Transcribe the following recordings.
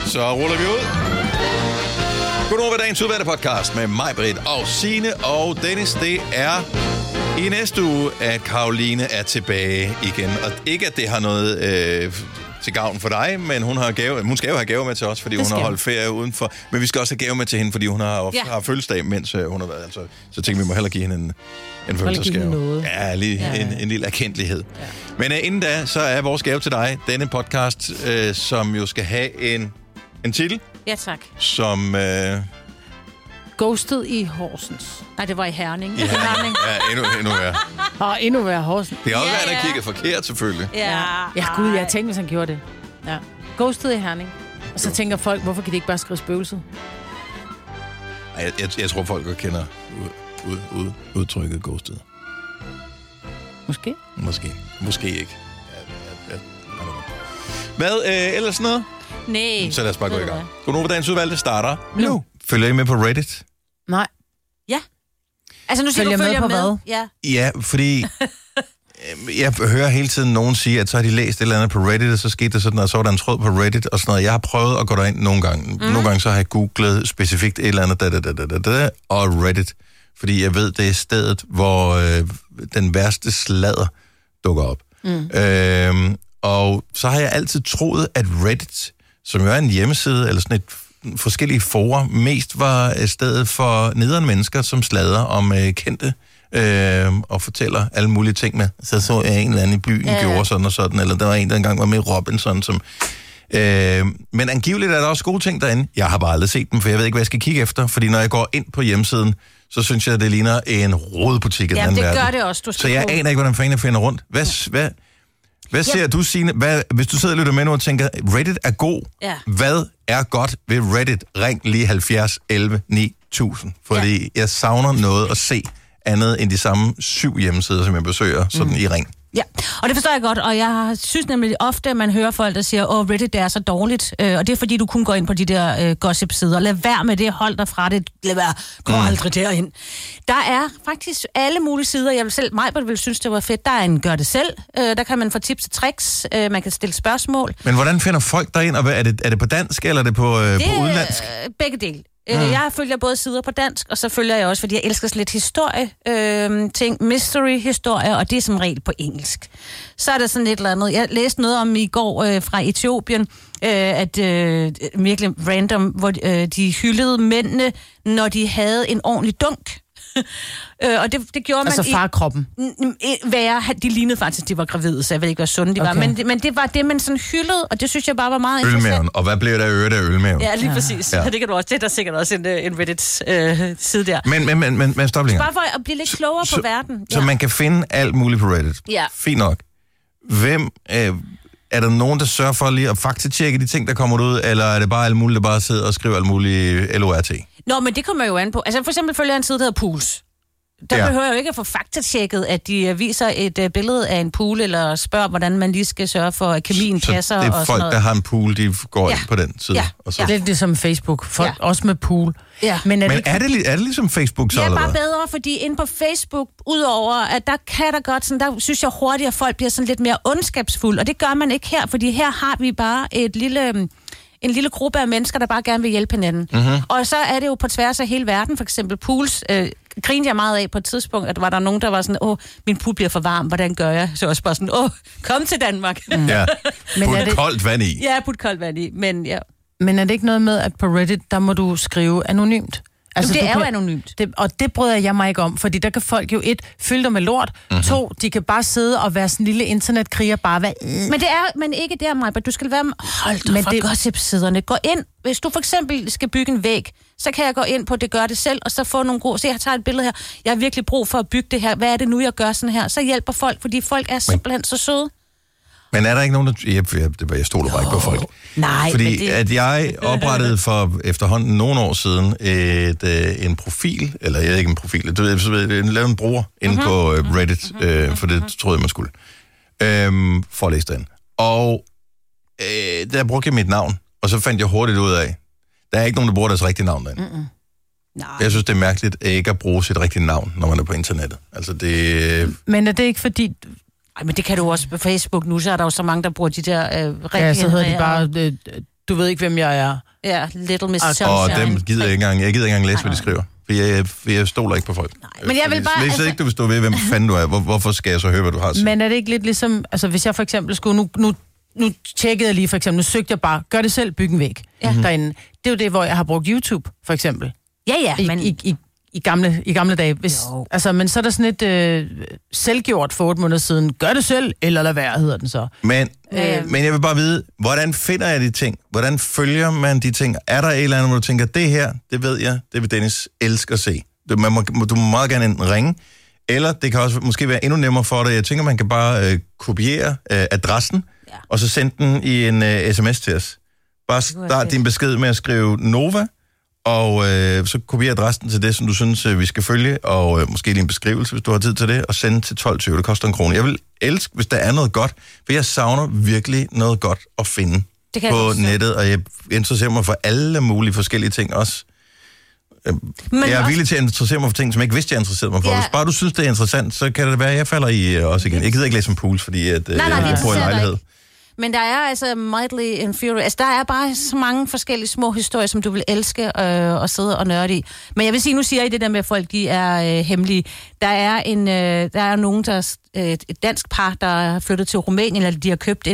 Så ruller vi ud. Godnova ved dagens udvalgte podcast med mig, Britt og Signe og Dennis. Det er i næste uge, at Karoline er tilbage igen. Og ikke, at det har noget til gavn for dig, men hun skal jo have gaver med til os, fordi hun har holdt ferie udenfor. Men vi skal også have gaver med til hende, fordi hun har fødselsdag, mens hun har været. Altså, så tænkte vi må hellere give hende en fødselsdagsgave. Ja, lige en lille erkendelighed. Ja. Men inden da, så er vores gave til dig denne podcast, som jo skal have en titel. Ja, tak. Som... Ghosted i Horsens. Nej, det var i Herning. Ja, endnu værre. Og endnu værre Horsens. Det er også været, at kigge forkert, selvfølgelig. Ja, gud, jeg tænkte, hvis han gjorde det. Ja. Ghosted i Herning. Og så tænker folk, hvorfor kan de ikke bare skrive spøgelset? Jeg tror, folk godt kender udtrykket ghosted. Måske. Måske ikke. Ja. Hvad ellers noget? Nej. Så lad os bare gå i gang. Godnova dagens udvalgte starter nu. Følger I med på Reddit? Nej. Ja. Altså nu siger du følger med på hvad? Ja, fordi jeg hører hele tiden nogen sige, at så har de læst et eller andet på Reddit, og så skete det sådan, og så var der en tråd på Reddit og sådan noget. Jeg har prøvet at gå derind nogle gange. Nogle gange så har jeg googlet specifikt et eller andet og Reddit, fordi jeg ved, det er stedet, hvor den værste sladder dukker op. Og så har jeg altid troet, at Reddit, som jo er en hjemmeside, eller sådan et forskellige forer, mest var stedet for nederen mennesker, som sladrer om kendte, og fortæller alle mulige ting med. Så jeg en eller anden i byen gjorde sådan og sådan, eller der var en, der engang var med Robinson, som... men angiveligt er der også gode ting derinde. Jeg har bare aldrig set dem, for jeg ved ikke, hvad jeg skal kigge efter, fordi når jeg går ind på hjemmesiden, så synes jeg, det ligner en rodebutik i den anden verden. Ja, det gør det også. Så jeg aner ikke, hvordan fanden jeg finder rundt. Hvad ser du, Signe? Hvis du sidder og lytter med nu og tænker, Reddit er god. Ja. Hvad er godt ved Reddit? Ring lige 70 11 9000. Fordi jeg savner noget at se andet end de samme 7 hjemmesider, som jeg besøger sådan i ring. Ja, og det forstår jeg godt, og jeg synes nemlig ofte, at man hører folk, der siger, Reddit det er så dårligt, og det er fordi, du kun går ind på de der gossip-sider. Lad være med det, hold dig fra det, lad være, gå aldrig derind. Der er faktisk alle mulige sider, jeg vil selv, vil synes, det var fedt. Der er en gør det selv, der kan man få tips og tricks, man kan stille spørgsmål. Men hvordan finder folk derind, og er det på dansk, eller er det på udenlandsk? Begge dele. Jeg følger både sider på dansk, og så følger jeg også, fordi jeg elsker sådan lidt historie, mystery-historier, og det er som regel på engelsk. Så er der sådan et eller andet. Jeg læste noget om i går fra Etiopien, at virkelig random, hvor de hyldede mændene, når de havde en ordentlig dunk. Og det gjorde man altså farkroppen? De lignede faktisk, de var gravide, så jeg ved ikke, hvor sunde de var. Men det var det, man sådan hyldede, og det synes jeg bare var meget interessant. Ølmaven. Og hvad blev der øret af ølmaven? Ja, lige præcis. Ja. Det kan du også. Det er der sikkert også en Reddit-side der. Men stop lige. Bare for at blive lidt klogere på verden. Så man kan finde alt muligt på Reddit? Ja. Fint nok. Hvem... Er der nogen, der sørger for lige at faktatjekke de ting, der kommer ud, eller er det bare alt muligt, der bare sidder og skriver alt muligt LORT? Nå, men det kommer jo an på. Altså for eksempel følger jeg en side, der hedder Pools. Der behøver jeg jo ikke at få faktatjekket, at de viser et billede af en pool, eller spørger, hvordan man lige skal sørge for, at kemien passer. Så det er folk, der har en pool, de går ind på den side? Ja. Og så. Det er lidt som Facebook. Folk også med pool. Ja. Men er det ligesom Facebook så? Det er bare bedre, fordi inde på Facebook, udover at der kan der godt, sådan, der synes jeg hurtigt, at folk bliver sådan lidt mere ondskabsfulde, og det gør man ikke her, fordi her har vi bare en lille gruppe af mennesker, der bare gerne vil hjælpe hinanden. Og så er det jo på tværs af hele verden, for eksempel Pools, grinede jeg meget af på et tidspunkt, at var der nogen, der var sådan, min pool bliver for varm, hvordan gør jeg? Så også bare sådan, kom til Danmark. Ja, put koldt vand i. Ja, put koldt vand i, men ja. Men er det ikke noget med, at på Reddit, der må du skrive anonymt? Altså, det er jo anonymt. Og det bryder jeg mig ikke om, fordi der kan folk jo fylde dig med lort. 2, de kan bare sidde og være sådan en lille internetkriger, bare være... Men ikke der, Maja, du skal være... Hold da fra gossip-siderne. Gå ind. Hvis du for eksempel skal bygge en væg, så kan jeg gå ind på det gør det selv, og så få nogle gode... Se, jeg tager et billede her. Jeg har virkelig brug for at bygge det her. Hvad er det nu, jeg gør sådan her? Så hjælper folk, fordi folk er simpelthen så søde. Men er der ikke nogen, der... Jeg stoler bare ikke på folk. Nej, fordi at jeg oprettede for efterhånden nogle år siden en profil, eller jeg ved ikke en profil, du ved, jeg lavede en bruger inde på Reddit, for det troede jeg, man skulle, for at læse den. Og der brugte jeg mit navn, og så fandt jeg hurtigt ud af, der er ikke nogen, der bruger deres rigtige navn derinde. Nej. Jeg synes, det er mærkeligt ikke at bruge sit rigtige navn, når man er på internettet. Altså det... Men er det ikke fordi... Ej, men det kan du også på Facebook nu, så er der jo så mange, der bruger de der ja, så hedder de bare du ved ikke, hvem jeg er. Ja, Little Miss Og Sunshine. dem gider jeg ikke engang læse, hvad de skriver. For jeg stoler ikke på folk. Nej, men jeg vil bare... Hvis ikke du vil stå ved, hvem fanden du er, hvorfor skal jeg så høre, hvad du har at sige? Men er det ikke lidt ligesom, altså hvis jeg for eksempel skulle, nu tjekkede jeg lige for eksempel, nu søgte jeg bare, gør det selv, byg en væg derinde. Det er jo det, hvor jeg har brugt YouTube, for eksempel. Ja, men... I gamle dage. Altså, men så er der sådan et selvgjort for 8 måneder siden. Gør det selv, eller lad være, hedder den så. Men jeg vil bare vide, hvordan finder jeg de ting? Hvordan følger man de ting? Er der et eller andet, hvor du tænker, det her, det ved jeg, det vil Dennis elske at se. Du må meget gerne enten ringe, eller det kan også måske være endnu nemmere for dig. Jeg tænker, man kan bare kopiere adressen, og så sende den i en sms til os. Bare start din besked med at skrive Nova, og så kopier adressen til det, som du synes, vi skal følge, og måske lige en beskrivelse, hvis du har tid til det, og sende til 12.20. Det koster 1 krone. Jeg vil elske, hvis der er noget godt, for jeg savner virkelig noget godt at finde på nettet, og jeg interesserer mig for alle mulige forskellige ting også. Jeg er villig til at interessere mig for ting, som jeg ikke vidste, jeg interesserede mig for. Hvis bare du synes, det er interessant, så kan det være, at jeg falder i også igen. Jeg gider ikke læse om Pools, fordi jeg bor i lejlighed. Men der er altså mightily infuriating. Altså, der er bare så mange forskellige små historier, som du vil elske at sidde og nørde i. Men jeg vil sige, nu siger I det der med, at folk de er hemmelige. Der er nogen, et dansk par, der er flyttet til Rumænien, eller de har købt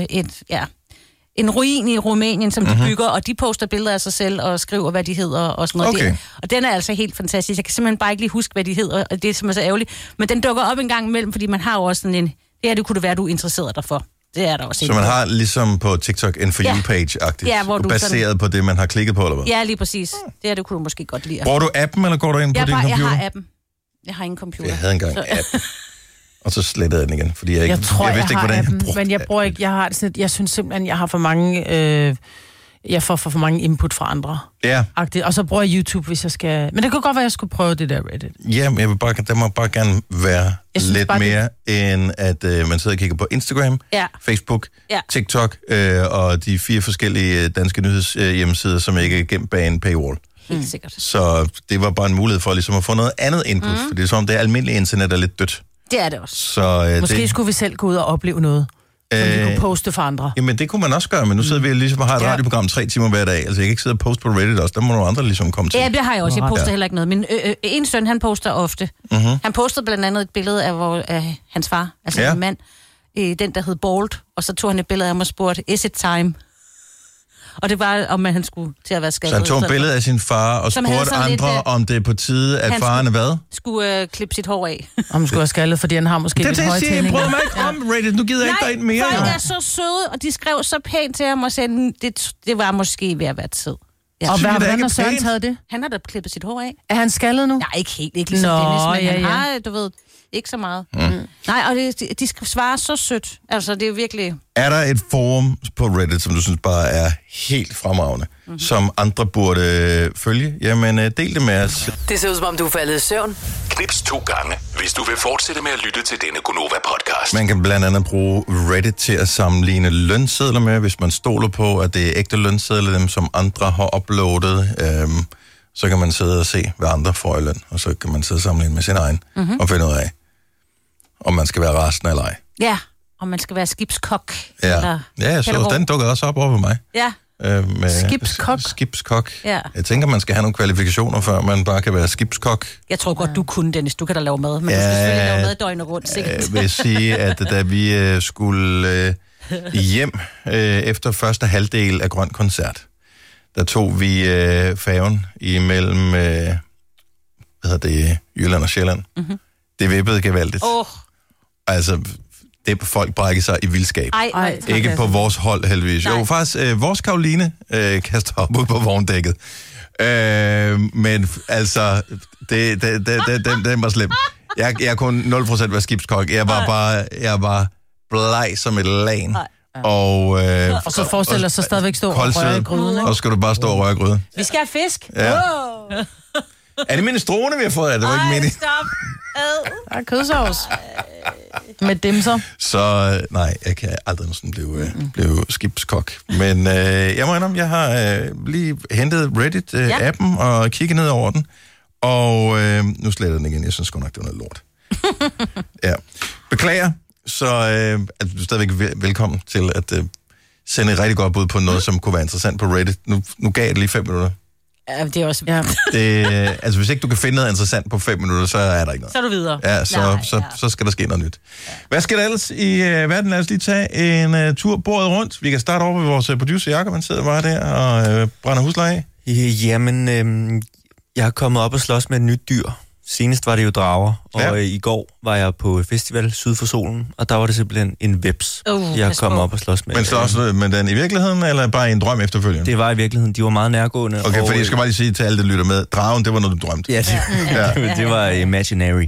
en ruin i Rumænien, som de bygger, og de poster billeder af sig selv og skriver, hvad de hedder og sådan noget. Okay. Og den er altså helt fantastisk. Jeg kan simpelthen bare ikke lige huske, hvad de hedder, og det er simpelthen så ærgerligt. Men den dukker op en gang imellem, fordi man har jo også sådan en... Det kunne det være, du er interesseret dig for. Det er der også. Så man har ligesom på TikTok en For You-page-agtigt, baseret sådan... på det, man har klikket på, eller hvad? Ja, lige præcis. Det kunne du måske godt lide. Bruger du appen, eller går du ind på din computer? Jeg har appen. Jeg har ingen computer. Jeg havde engang appen. Og så slettede jeg den igen, fordi jeg vidste ikke, hvordan appen, jeg brugte men jeg bruger ikke, jeg synes simpelthen, jeg har for mange... Jeg får for mange input fra andre. Ja. Og så bruger jeg YouTube, hvis jeg skal... Men det kunne godt være, at jeg skulle prøve det der Reddit. Ja, men der må bare gerne være lidt mere, end at man sidder og kigger på Instagram, Facebook, TikTok og de 4 forskellige danske nyhedshjemmesider, som ikke er gemt bag en paywall. Helt sikkert. Så det var bare en mulighed for ligesom at få noget andet input, for det er som det almindelige internet er lidt dødt. Det er det også. Så, måske skulle vi selv gå ud og opleve noget. Som vi kunne poste for andre. Jamen, det kunne man også gøre, men nu sidder vi ligesom og har et radioprogram 3 timer hver dag. Altså, jeg kan ikke sidde og poste på Reddit også. Der må nogle andre ligesom komme til. Ja, det har jeg også. Jeg poster heller ikke noget. Min en søn, han poster ofte. Han postede blandt andet et billede af hans far, altså en mand, den der hed Bolt, og så tog han et billede af ham og spurgte, is it time? Og det var, om han skulle til at være skadet. Så han tog et billede af sin far og spurgte andre, om det er på tide, at faren er hvad? Skulle klippe sit hår af. Om han skulle have skaldet, fordi han har måske lidt høje tændinger. Jeg prøver mig ikke om, Reddit. Nu gider jeg ikke derind mere. Nej, folk er så søde, og de skrev så pænt til ham og sagde, det var måske ved at være tid. Ja. Og hvordan har Søren taget det? Han har da klippet sit hår af. Er han skaldet nu? Nej, ikke helt. Ikke ligesom Dennis, men han har, du ved, ikke så meget. Nej, og de skal svare så sødt. Altså, det er virkelig... Er der et forum på Reddit, som du synes bare er helt fremragende, som andre burde følge? Jamen, del det med os. Det ser ud som om, du er faldet i søvn. Knips 2 gange, hvis du vil fortsætte med at lytte til denne Gonova-podcast. Man kan blandt andet bruge Reddit til at sammenligne lønsedler med, hvis man stoler på, at det er ægte lønsedler, dem som andre har uploadet. Så kan man sidde og se, hvad andre får i løn, og så kan man sidde og sammenligne med sin egen, og finde ud af, om man skal være rasende eller ej. Ja, om man skal være skibskok. Ja, så den dukker også op over mig. Ja. Skibskok. Ja. Jeg tænker, man skal have nogle kvalifikationer, før man bare kan være skibskok. Jeg tror godt, du kunne, Dennis. Du kan da lave mad, men du skal selvfølgelig lave mad døgnet rundt, sikkert. Jeg vil sige, at da vi skulle hjem efter første halvdel af Grøn Koncert, der tog vi færgen imellem Jylland og Sjælland. Det vippede gevaldigt. Altså, det folk brækker sig i vildskab. Ikke på vores hold, heldigvis. Jo, faktisk, vores Karoline kaster op ud på vogndækket. Men altså, den var slem. Jeg kunne 0% være skibskok. Jeg var bleg som et lagen. Og så forestiller sig stadigvæk stå og røre i gryden, ikke? Og skal du bare stå og røre i gryden. Vi skal have fisk. Ja. Wow. Er det minestrone, vi har fået? Det var ikke meningen. Stop. Der er kødsovs. Med dimser. Så nej, jeg kan aldrig nogensinde blive skibskok. Men jeg må indrømme, jeg har lige hentet Reddit-appen og kigget ned over den. Og nu sletter den igen. Jeg synes godt nok, det var noget lort. Ja. Beklager. Så du er stadigvæk velkommen til at sende et rigtig godt bud på noget, som kunne være interessant på Reddit. Nu gav jeg det lige 5 minutter. Ja, det er også... Ja. Altså, hvis ikke du kan finde noget interessant på 5 minutter, så er der ikke noget. Så er du videre. Ja, så skal der ske noget nyt. Ja. Hvad skal der ellers i verden? Lad os lige tage en tur bordet rundt. Vi kan starte over med vores producer Jakob. Han sidder bare der og brænder husleje af. Jamen, jeg har kommet op og slås med et nyt dyr. Senest var det jo drager, og i går var jeg på festival syd for solen, og der var det simpelthen en veps, jeg har kommet op og slås med. Men slås med den i virkeligheden, eller bare i en drøm efterfølgende? Det var i virkeligheden. De var meget nærgående. Okay, fordi jeg skal bare lige sige til alle, der lytter med, dragen, det var noget, du drømte. Ja, det var imaginary.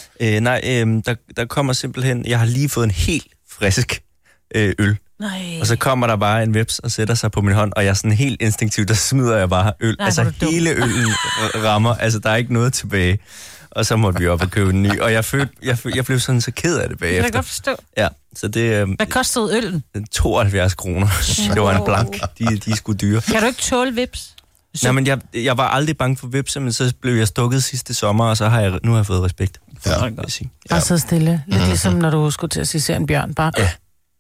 Ja. Der kommer simpelthen, jeg har lige fået en helt frisk øl. Nej. Og så kommer der bare en veps og sætter sig på min hånd, og jeg er sådan helt instinktivt, der smider jeg bare øl. Nej, altså hele øllen rammer, altså der er ikke noget tilbage. Og så måtte vi op og købe en ny, og jeg blev sådan så ked af det bagefter. Det kan jeg godt forstå. Ja, så det... Hvad kostede øllen? 72 kroner. Det var en blank. De er sgu dyre. Kan du ikke tåle vips? Nej, men jeg var aldrig bange for vipser, men så blev jeg stukket sidste sommer, og så har jeg fået respekt. Bare sidde stille. Lidt ligesom når du skulle til at se en bjørn. Bare... Ja.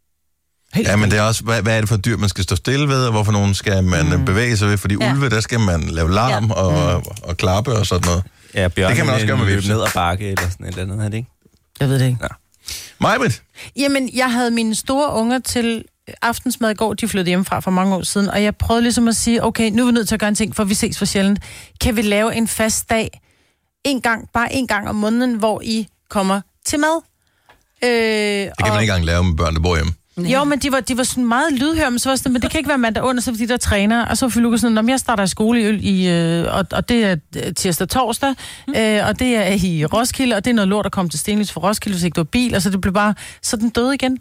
Ja, men det er også, hvad er det for dyr, man skal stå stille ved, og hvorfor nogen skal man bevæge sig ved? Fordi ulve, der skal man lave larm og klappe og sådan noget. Ja, bjørn, det kan man også gøre med løbe ned ad bakke eller sådan et eller andet, er det ikke? Jeg ved det ikke. Ja. Majbrit? Jamen, jeg havde mine store unger til aftensmad i går. De flyttede hjemmefra for mange år siden, og jeg prøvede ligesom at sige, okay, nu er vi nødt til at gøre en ting, for vi ses for sjældent. Kan vi lave en fast dag, bare en gang om måneden, hvor I kommer til mad? Det kan man ikke engang lave med børn, der bor hjemme. Jo, men de var sådan meget lydhøre, men så var sådan, men det kan ikke være mandag under, så fordi der træner, og så var Lukas sådan, jeg starter i skole og det er tirsdag torsdag, og det er i Roskilde, og det er noget lort at komme til Stenløs for Roskilde, hvis ikke du har bil, og så det blev bare sådan død igen.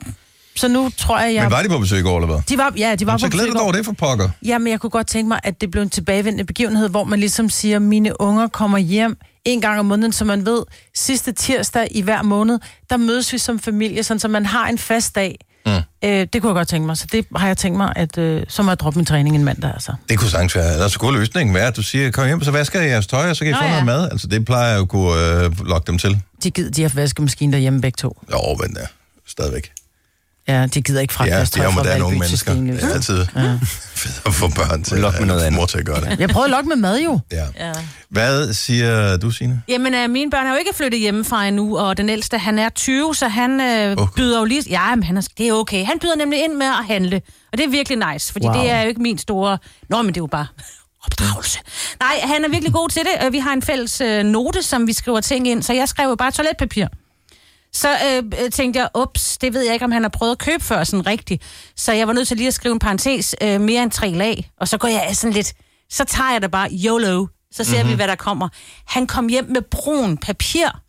Så nu tror jeg... Men var de på besøg i går, eller hvad? De var på besøg. Så glæder du over det for pokker. Ja, men jeg kunne godt tænke mig, at det blev en tilbagevendende begivenhed, hvor man ligesom siger, mine unger kommer hjem en gang om måneden, så man ved, sidste tirsdag i hver måned, der mødes vi som familie, sådan, så man har en fast dag. Det kunne jeg godt tænke mig, så det har jeg tænkt mig, at så må jeg droppe min træning en mandag, altså. Det kunne sagtens være. Altså, god løsning være, at du siger, kom hjem, så vasker jeg jeres tøj, og så kan I få noget mad. Altså, det plejer jeg jo at kunne lokke dem til. De har vaskemaskine derhjemme begge to. Jo, men stadigvæk. Ja, de gider ikke fragte deres tøj fra moderne unge mennesker. Det er altid fedt at få børn til at mor til at gøre det. Jeg prøvede at lokke med mad jo. Ja. Hvad siger du, Signe? Jamen, mine børn er jo ikke flyttet hjemmefra endnu, og den ældste, han er 20, så han byder jo lige... Ja, men det er okay. Han byder nemlig ind med at handle, og det er virkelig nice, fordi det er jo ikke min store... Nå, men det er jo bare... opdragelse. Nej, han er virkelig god til det. Vi har en fælles note, som vi skriver ting ind, så jeg skrev bare toiletpapir. Så tænkte jeg, det ved jeg ikke, om han har prøvet at købe før sådan rigtigt. Så jeg var nødt til lige at skrive en parentes, mere end 3 lag. Og så går jeg sådan lidt, så tager jeg det bare YOLO. Så ser vi, hvad der kommer. Han kom hjem med brun papir.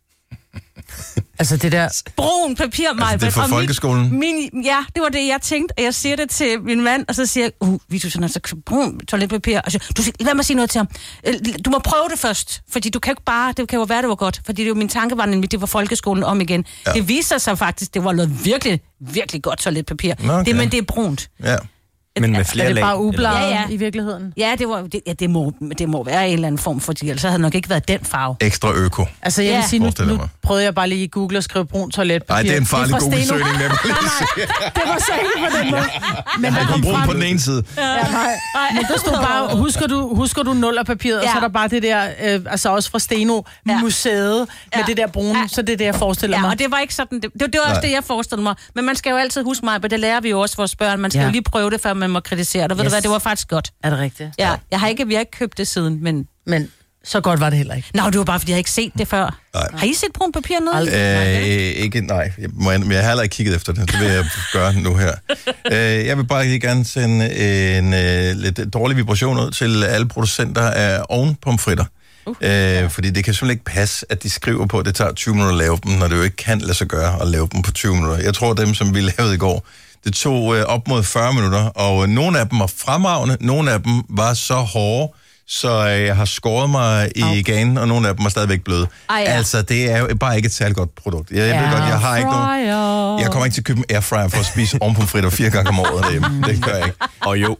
Altså det der... Brun papir, Maja. Altså det er fra folkeskolen? Ja, det var det, jeg tænkte. Og jeg siger det til min mand, og så siger jeg, vi du sådan altså brun toiletpapir. Og så, lad mig sige noget til ham. Du må prøve det først, fordi du kan ikke bare... Det kan jo være, det var godt. Fordi det jo, min tanke var nemlig, det var folkeskolen om igen. Ja. Det viser sig faktisk, det var noget virkelig, virkelig godt toiletpapir. Okay. Men det er brunt. Ja. Men med flere lag. Er det bare ubladet i virkeligheden? Ja, det må være en eller anden form for, ellers havde det nok ikke været den farve. Ekstra øko. Altså jeg vil sige, nu prøvede jeg bare lige i Google at skrive brun toiletpapir. Nej, det er en farlig Google-søgning. Nej, det var så ikke på den måde. Men der kom brun på den ene side. Men der stod bare, husker du nullerpapiret, og så er der bare det der, altså også fra Steno-museet, med det der brune, så det er det, jeg forestiller mig. Ja, og det var ikke sådan, det var også det, jeg forestillede mig. Men man skal jo altid huske mig, men det lærer vi jo også vores børn. Man skal jo lige prøve det, før man må kritisere det. Ved du hvad, det var faktisk godt. Er det rigtigt? Ja, vi har ikke købt det siden, men så godt var det heller ikke. Nå, det var bare, fordi jeg ikke set det før. Nej. Har I set brun papir noget? Ikke, nej. Men jeg har heller ikke kigget efter det. Det vil jeg gøre nu her. Jeg vil bare lige gerne sende en lidt dårlig vibration ud til alle producenter af ovenpomfritter. Fordi det kan simpelthen ikke passe, at de skriver på, at det tager 20 minutter at lave dem, når det jo ikke kan lade sig gøre at lave dem på 20 minutter. Jeg tror, dem, som vi lavede i går, det tog op mod 40 minutter, og nogle af dem var fremragende, nogle af dem var så hårde, så jeg har skåret mig i ganen, og nogle af dem er stadigvæk bløde. Altså, det er jo bare ikke et særligt godt produkt. Jeg ved godt, jeg har ikke nogen... Jeg kommer ikke til at købe en airfryer for at spise ovenpomfritter 4 gange om året derhjemme. Det gør jeg ikke. Og jo.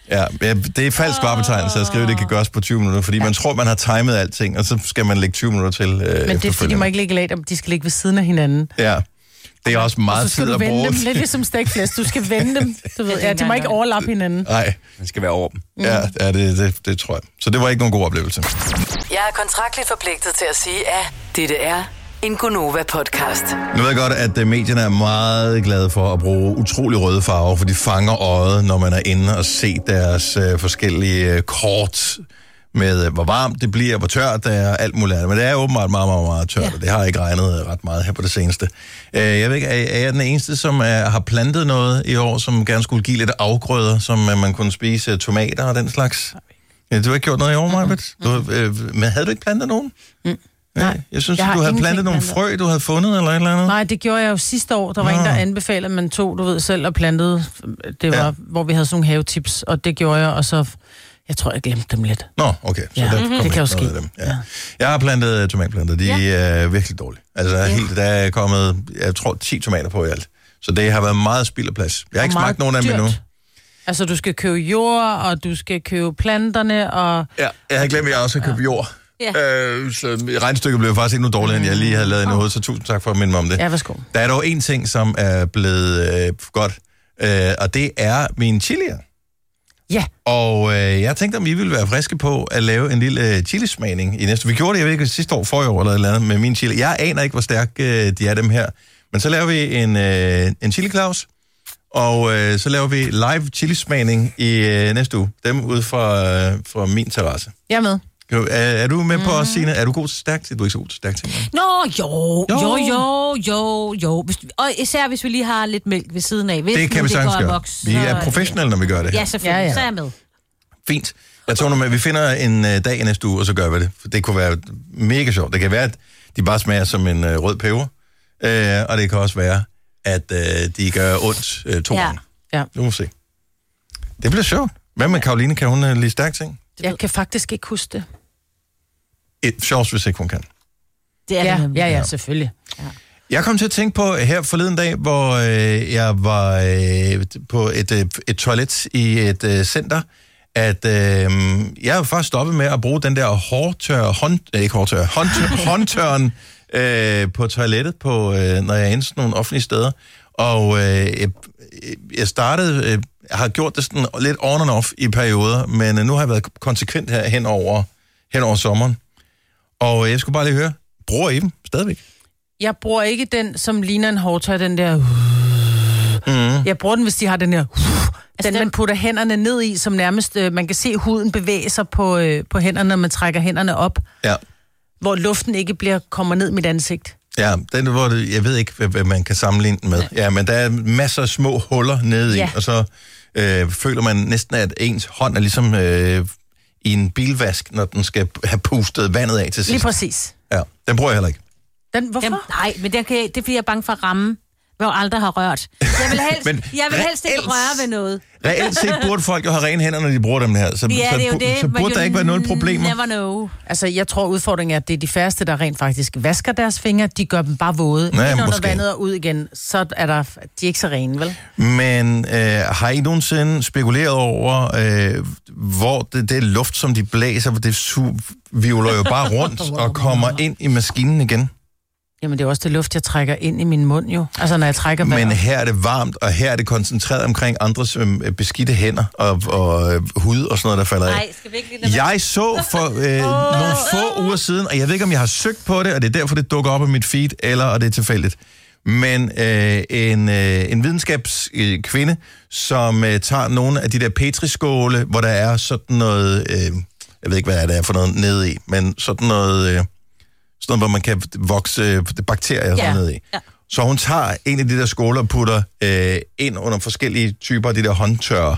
Ja, det er falsk varebetegnelse at skrive, at det kan gøres på 20 minutter, fordi man tror, man har timet alting, og så skal man lægge 20 minutter til. Men det er fordi, de må ikke ligge lat, de skal ligge ved siden af hinanden. Ja, det er også meget tid at bruge. Dem. Lidt ligesom stegflæsk, du skal vende dem. Du ved, ja, de må ikke overlappe hinanden. Nej. Man skal være over dem. Ja, det tror jeg. Så det var ikke nogen god oplevelse. Jeg er kontraktligt forpligtet til at sige, at dette er en Gonova-podcast. Nu ved jeg godt, at medierne er meget glade for at bruge utrolig røde farver, for de fanger øjet, når man er inde og se deres forskellige kort med, hvor varmt det bliver, hvor tørt det er, alt muligt andet. Men det er åbenbart meget, meget, meget tørt, og det har ikke regnet ret meget her på det seneste. Jeg ved ikke, er jeg den eneste, som har plantet noget i år, som gerne skulle give lidt afgrøder, som man kunne spise tomater og den slags? Ja, du har ikke gjort noget i år, Majbet? Men havde du ikke plantet nogen? Nej. Jeg synes, du havde plantet nogle frø, du havde fundet, eller et eller andet? Nej, det gjorde jeg jo sidste år. Der var en, der anbefalede, at man tog, du ved, selv og plantede. Det var, hvor vi havde sådan nogle havetips, og det gjorde jeg, og så... Jeg tror, jeg glemte dem lidt. Nå, okay. Så ja, det kan jo ske. Ja. Jeg har plantet tomatplanter. De er virkelig dårlige. Altså, der er kommet, jeg tror, 10 tomater på i alt. Så det har været meget spild af plads. Jeg har ikke smagt nogen af dem endnu. Altså, du skal købe jord, og du skal købe planterne, og... Ja, jeg havde glemt, at jeg også har købt jord. Så regnstykket blev faktisk endnu dårligere, end jeg lige havde lavet i noget, så tusind tak for at minde mig om det. Ja, værsgo. Der er dog en ting, som er blevet godt, og det er mine chilier. Ja. Og jeg tænkte, om I ville være friske på at lave en lille chilismagning i næste. Vi gjorde det, jeg ved ikke, sidste år, forrige år eller et eller andet med mine chili. Jeg aner ikke, hvor stærke de er, dem her. Men så laver vi en chili Claus, og så laver vi live chilismagning i næste uge. Dem ude fra min terrasse. Jeg er med. Er du med på os, Signe? Er du god til stærkt? Du er ikke så god til stærkt, tænker jeg. Jo. Og især hvis vi lige har lidt mælk ved siden af. Det kan vi sagtens gøre. Vi er professionelle, når vi gør det her. Ja, selvfølgelig. Ja. Så er jeg med. Fint. Jeg tror nu med, vi finder en dag i næste uge, og så gør vi det. For det kunne være mega sjovt. Det kan være, at de bare smager som en rød peber. Og det kan også være, at de gør ondt 2 gange. Ja. Nu må vi se. Det bliver sjovt. Hvad med Karoline? Kan hun lige stærkt ting? Jeg kan faktisk ikke huske det. Sjovt, hvis ikke hun kan. Det er det. Ja, selvfølgelig. Ja. Jeg kom til at tænke på her forleden dag, hvor jeg var på et toilet i et center, at jeg har først stoppet med at bruge den der håndtørren på toilettet, når jeg er inde sådan nogle offentlige steder. Og jeg startede... Jeg har gjort det sådan lidt on and off i perioder, men nu har jeg været konsekvent her hen over sommeren. Og jeg skulle bare lige høre, bruger I dem stadigvæk? Jeg bruger ikke den, som ligner en hårdtør, den der... Jeg bruger den, hvis de har den der... Den, man putter hænderne ned i, som nærmest... Man kan se huden bevæge sig på hænderne, når man trækker hænderne op. Ja. Hvor luften ikke kommer ned i mit ansigt. Ja, den hvor jeg ved ikke, hvad man kan sammenligne den med. Ja, men der er masser af små huller nede i, og så føler man næsten, at ens hånd er ligesom i en bilvask, når den skal have pustet vandet af til sidst. Lige præcis. Ja, den bruger jeg heller ikke. Hvorfor? Nej, men det er fordi, jeg er bange for at ramme, hvor jeg aldrig har rørt. Jeg vil helst ikke røre ved noget. Reelt set burde folk jo have rene hænder, når de bruger dem her. Så burde der ikke være nogen problemer. Never know. Altså, jeg tror, udfordringen er, at det er de færreste, der rent faktisk vasker deres fingre. De gør dem bare våde. Ind under vandet og ud igen, så er de er ikke så rene, vel? Men har I nogensinde spekuleret over, hvor det luft, som de blæser, det vivler jo bare rundt og kommer ind i maskinen igen? Jamen, det er også det luft, jeg trækker ind i min mund jo. Altså, når jeg trækker vejret. Men her er det varmt, og her er det koncentreret omkring andres beskidte hænder og hud og sådan noget, der falder af. Nej, skal vi ikke lige jeg så for nogle få uger siden, og jeg ved ikke, om jeg har søgt på det, og det er derfor, det dukker op i mit feed, eller og det er tilfældigt. Men en videnskabskvinde, som tager nogle af de der petriskåle, hvor der er sådan noget, jeg ved ikke, hvad det er for noget nede i, men sådan noget... Sådan noget, hvor man kan vokse bakterier ned i. Ja. Så hun tager en af de der skåler og putter ind under forskellige typer af de der håndtørrer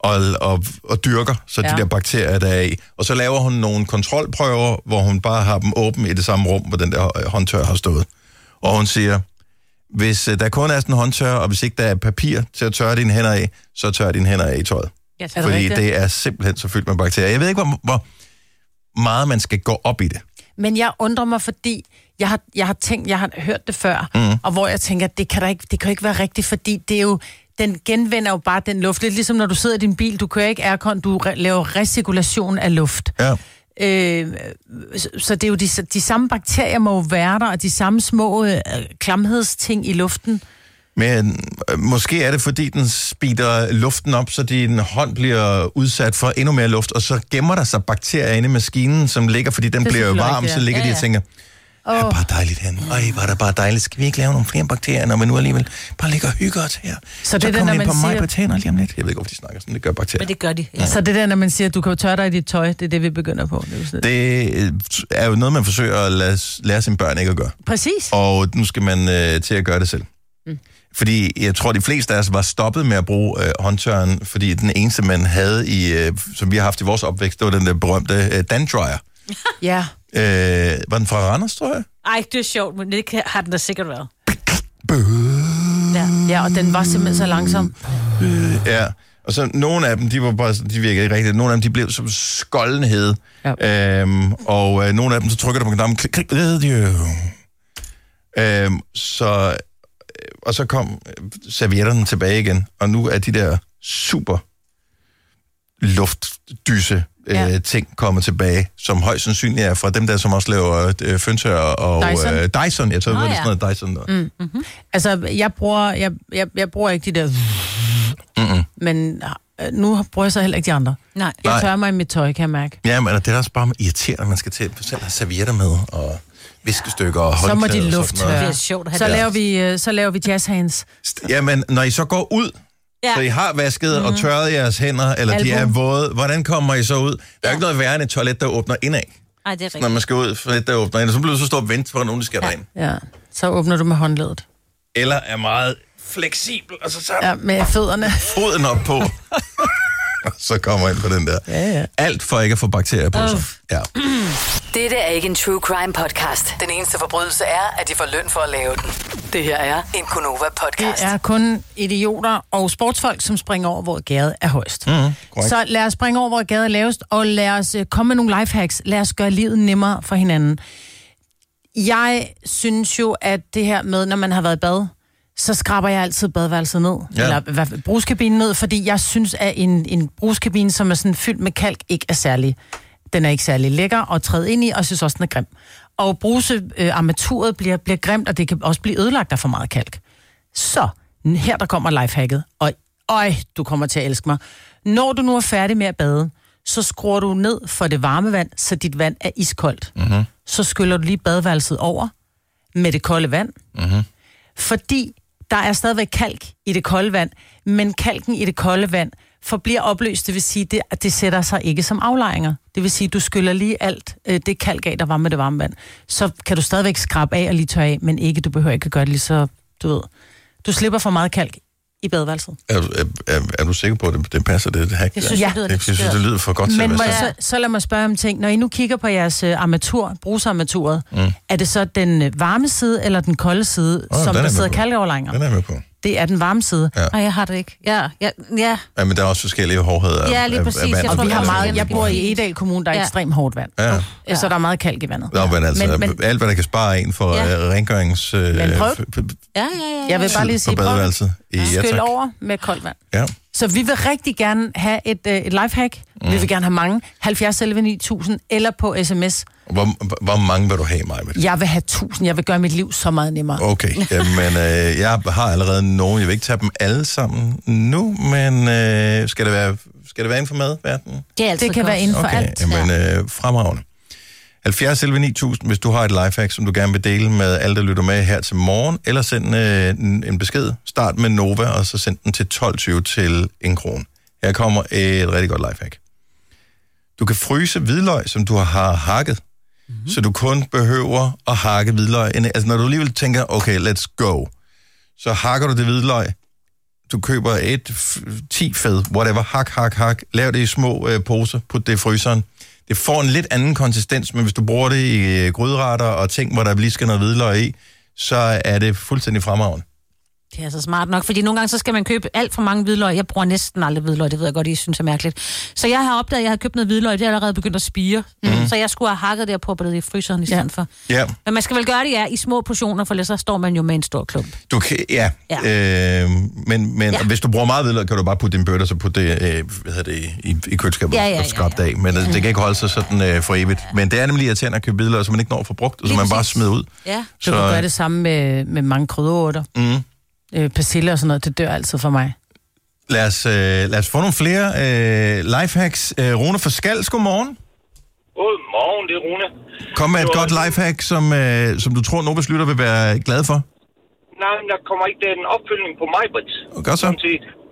og dyrker så de der bakterier, der er i. Og så laver hun nogle kontrolprøver, hvor hun bare har dem åbne i det samme rum, hvor den der håndtør har stået. Og hun siger, hvis der kun er sådan en håndtør, og hvis ikke der er papir til at tørre dine hænder af, så tør dine hænder af i tøjet. Ja, fordi det er simpelthen så fyldt med bakterier. Jeg ved ikke, hvor meget man skal gå op i det. Men jeg undrer mig, fordi jeg har hørt det før, og hvor jeg tænker, det kan ikke være rigtigt, fordi det er den genvinder jo bare den luft. Lidt ligesom når du sidder i din bil, du kører ikke aircon, du laver recirkulation af luft. Ja. Så det er jo de samme bakterier må jo være der, og de samme små klamhedsting i luften. Men måske er det, fordi den speeder luften op, så din hånd bliver udsat for endnu mere luft, og så gemmer der sig bakterier inde i maskinen, som ligger, fordi den bliver varm, så ligger de og tænker, det er bare dejligt hen. Øj, var det bare dejligt. Skal vi ikke lave nogle flere bakterier, når vi nu alligevel bare ligger og hygger os her? Så det kommer ind på mig på tænder lige om lidt. Jeg ved ikke, hvorfor de snakker sådan. Det gør bakterier. Men det gør de. Ja. Så det der, når man siger, at du kan jo tørre dig i dit tøj, det er det, vi begynder på. Det er jo noget, man forsøger at lære sine børn ikke at gøre. Præcis. Og nu skal man til at gøre det selv. Fordi jeg tror, de fleste af os var stoppet med at bruge håndtørren, fordi den eneste, man havde, som vi har haft i vores opvækst, det var den der berømte danddryer. Ja. Var den fra Randers, tror jeg? Ej, det er sjovt, men det har den da sikkert været. Ja, og den var simpelthen så langsom. Ja, og så nogle af dem, de virkede ikke rigtigt. Nogle af dem, de blev som skoldenhed. Ja. Og nogle af dem, så trykker du på knappen, klik, og så kom servietterne tilbage igen, og nu er de der super luftdyse ting kommet tilbage, som højst sandsynligt er fra dem der, som også laver føntør og Dyson. Jeg tror, det er sådan noget Dyson. Mm-hmm. Altså, jeg bruger ikke de der... Men nu bruger jeg så heller ikke de andre. Nej. Jeg tørrer mig i mit tøj, kan jeg mærke. Ja, men det er også bare irriterende, at man skal til selv have servietter med, og viskestykker og håndklæder. Så må de lufttørre. Det er sjovt at have så laver vi jazz hands. Jamen, når I så går ud, så I har vasket og tørret jeres hænder, eller de er våde, hvordan kommer I så ud? Der er ikke noget værre end et toilet, der åbner indad. Ej, det er rigtigt. Når man skal ud for et, der åbner indad, så bliver du så stå og vente, for at nogen skal derind. Ja, så åbner du med håndledet. Eller er meget fleksibel, og så ja, med fødderne. Foden op på. Så kommer ind på den der. Ja. Alt for ikke at få bakterier på sig. Ja. Dette er ikke en true crime podcast. Den eneste forbrydelse er, at de får løn for at lave den. Det her er en Gonova podcast. Det er kun idioter og sportsfolk, som springer over, hvor gærdet er højst. Så lad os springe over, hvor gærdet er lavest, og lad os komme med nogle lifehacks. Lad os gøre livet nemmere for hinanden. Jeg synes jo, at det her med, når man har været i bad, så skraber jeg altid badeværelset ned, eller bruskabinen ned, fordi jeg synes, at en bruskabine, som er sådan fyldt med kalk, ikke er særlig. Den er ikke særlig lækker at træde ind i, og jeg synes også, den er grim. Og brusearmaturet bliver grimt, og det kan også blive ødelagt af for meget kalk. Så, her der kommer lifehacket, og du kommer til at elske mig. Når du nu er færdig med at bade, så skruer du ned for det varme vand, så dit vand er iskoldt. Mm-hmm. Så skyller du lige badeværelset over med det kolde vand. Mm-hmm. Fordi der er stadigvæk kalk i det kolde vand, men kalken i det kolde vand forbliver opløst, det vil sige, at det sætter sig ikke som aflejringer. Det vil sige, at du skyller lige alt det kalk af, der var med det varme vand. Så kan du stadigvæk skrabe af og lige tørre af, men ikke, du behøver ikke at gøre det lige så, du ved. Du slipper for meget kalk i badeværelset. Er du sikker på, at det passer det hack? Jeg synes, det lyder for godt til at være så lad mig spørge om ting. Når I nu kigger på jeres brugsarmaturet, er det så den varme side eller den kolde side, som der sidder kalkoverlænger? Den er med på. Det er den varme side. Ja. Og jeg har det ikke. Ja. Men der er også forskellige hårdheder af, ja, lige præcis. af vand. Og vi har meget. Jeg bor i Edal Kommune, der er ekstremt hårdt vand. Ja. Så der er meget kalk i vandet. Nå, men altså, alt hvad der kan spare en for rengørings... Men prøv. Jeg vil bare lige sige, prøv. Skyld over med koldt vand. Ja. Så vi vil rigtig gerne have et lifehack. Vi vil gerne have mange. 70 11 9000 eller på sms. Hvor mange vil du have, Maja? Jeg vil have 1000. Jeg vil gøre mit liv så meget nemmere. Okay, men jeg har allerede nogen. Jeg vil ikke tage dem alle sammen nu, men skal det være inden for madverdenen? Det kan være inden for alt. Jamen, fremragende. 70 11 9000, hvis du har et lifehack, som du gerne vil dele med alle, der lytter med her til morgen, eller send en besked. Start med Nova, og så send den til 12.20 til 1 krone. Her kommer et rigtig godt lifehack. Du kan fryse hvidløg, som du har hakket, så du kun behøver at hakke hvidløg. Altså når du alligevel tænker, okay, let's go, så hakker du det hvidløg. Du køber 10 fed, whatever, hak, lav det i små poser, put det i fryseren. Det får en lidt anden konsistens, men hvis du bruger det i gryderetter og ting, hvor der lige skal noget hvidløg i, så er det fuldstændig fremragende. Det er så smart nok, fordi nogle gange så skal man købe alt for mange hvidløg. Jeg bruger næsten aldrig hvidløg, det ved jeg godt, I synes er mærkeligt. Så jeg har opdaget, at jeg har købt noget hvidløg, det er allerede begyndt at spire. Så jeg skulle have hakket det og proppet det i fryseren i stedet for. Ja. Men man skal vel gøre det i små portioner, for ellers så står man jo med en stor klump. Du kan, men hvis du bruger meget hvidløg, kan du bare putte din bøtte, og så putte det i køleskabet og skrabe det af. Men det kan ikke holde sig sådan for evigt. Men det er nemlig irriterende at købe hvidløg, så man ikke når for brugt, og så man bare smider ud. Ja. Så du kan gøre det samme med mange krydderurter. Persille og sådan noget, det dør altid for mig. Lad os få nogle flere lifehacks. Rune fra Skals, godmorgen. Godmorgen, det er Rune. Kom med et godt lifehack, som du tror, Novas lytter vil være glad for. Nej, men der kommer ikke den opfølgning på mig, Britt. Godt så.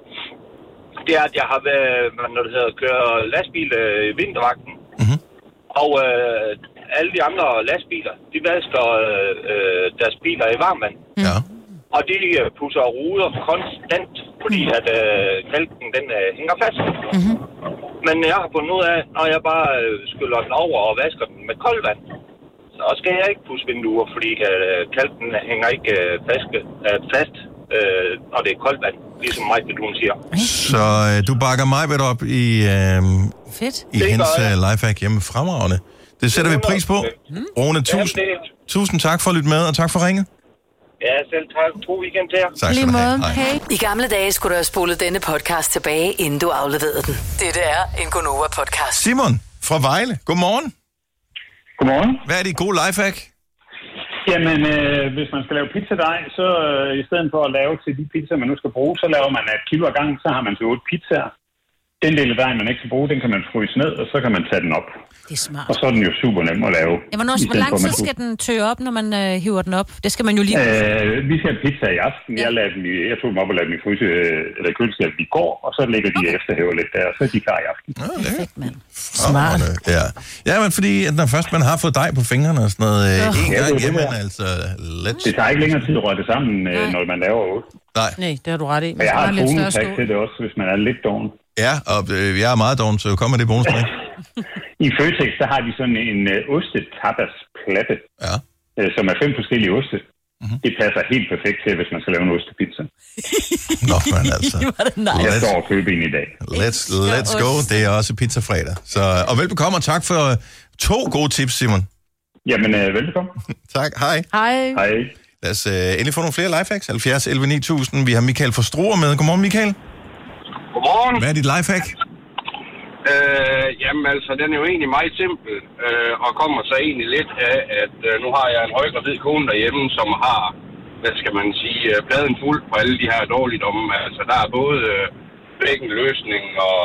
Det er, at jeg har været, kører lastbil i vintervagten. Mm-hmm. Og alle de andre lastbiler, de vasker deres biler i varmvand. Ja. Og de pusser ruder konstant, fordi at kalken den hænger fast. Mm-hmm. Men jeg har fundet ud af, når jeg bare skyller den over og vasker den med koldt vand, så skal jeg ikke pusse vinduer, fordi kalken hænger ikke fast, når det er koldt vand, ligesom mig, hun siger. Så du bakker mig op i hendes lifehack hjemme fremragende. Det sætter vi pris på. Rune, tusind tak for at lytte med, og tak for ringet. Ja, selv tak. God weekend til jer. Tak skal du have. Hej. I gamle dage skulle du have spolet denne podcast tilbage, inden du afleverede den. Dette er en Gonova-podcast. Simon fra Vejle, godmorgen. Godmorgen. Hvad er dit gode lifehack? Jamen, hvis man skal lave pizzadej, så i stedet for at lave til de pizzaer, man nu skal bruge, så laver man 1 kilo ad gangen, så har man til 8 pizzaer. Den del af dejen, man ikke skal bruge, den kan man fryse ned, og så kan man tage den op. Det er smart. Og så er den jo super nem at lave. Ja, hvor lang tid skal den tø op, når man hiver den op? Det skal man jo lige... Vi skal have pizza i aften. Ja. Jeg tog dem op og lavede dem i køleskabet i går, og så lægger de efterhæver lidt der, og så er de klar i aften. Perfekt, mand. Smart. Ja, men fordi at når først man har fået dej på fingrene og sådan noget en gang, jamen altså... Det tager ikke længere tid at røre det sammen, når man laver ost. Nej, det har du ret i. Men jeg har et bonustag til det også, hvis man er lidt doven. ja, og jeg er meget doven, så kom med det bonusdag. I Føtex, der har de sådan en ostetapas-platte, som er 5 forskellige oste. Mm-hmm. Det passer helt perfekt til, hvis man skal lave en ostepizza. Nå, men altså. Jeg står og køber en i dag. Let's go. Det er også pizzafredag. Så, og velbekomme, og tak for 2 gode tips, Simon. Jamen, velbekomme. Tak, hej. Hej. Lad os endelig få nogle flere lifehacks. 70 11 9000. Vi har Michael fra Struer med. Godmorgen, Michael. Godmorgen. Hvad er dit lifehack? Jamen altså, den er jo egentlig meget simpel, og kommer så egentlig lidt af, at nu har jeg en højgravid kone derhjemme, som har, hvad skal man sige, pladen fuld på alle de her dårligdomme. Altså, der er både bækkenløsning og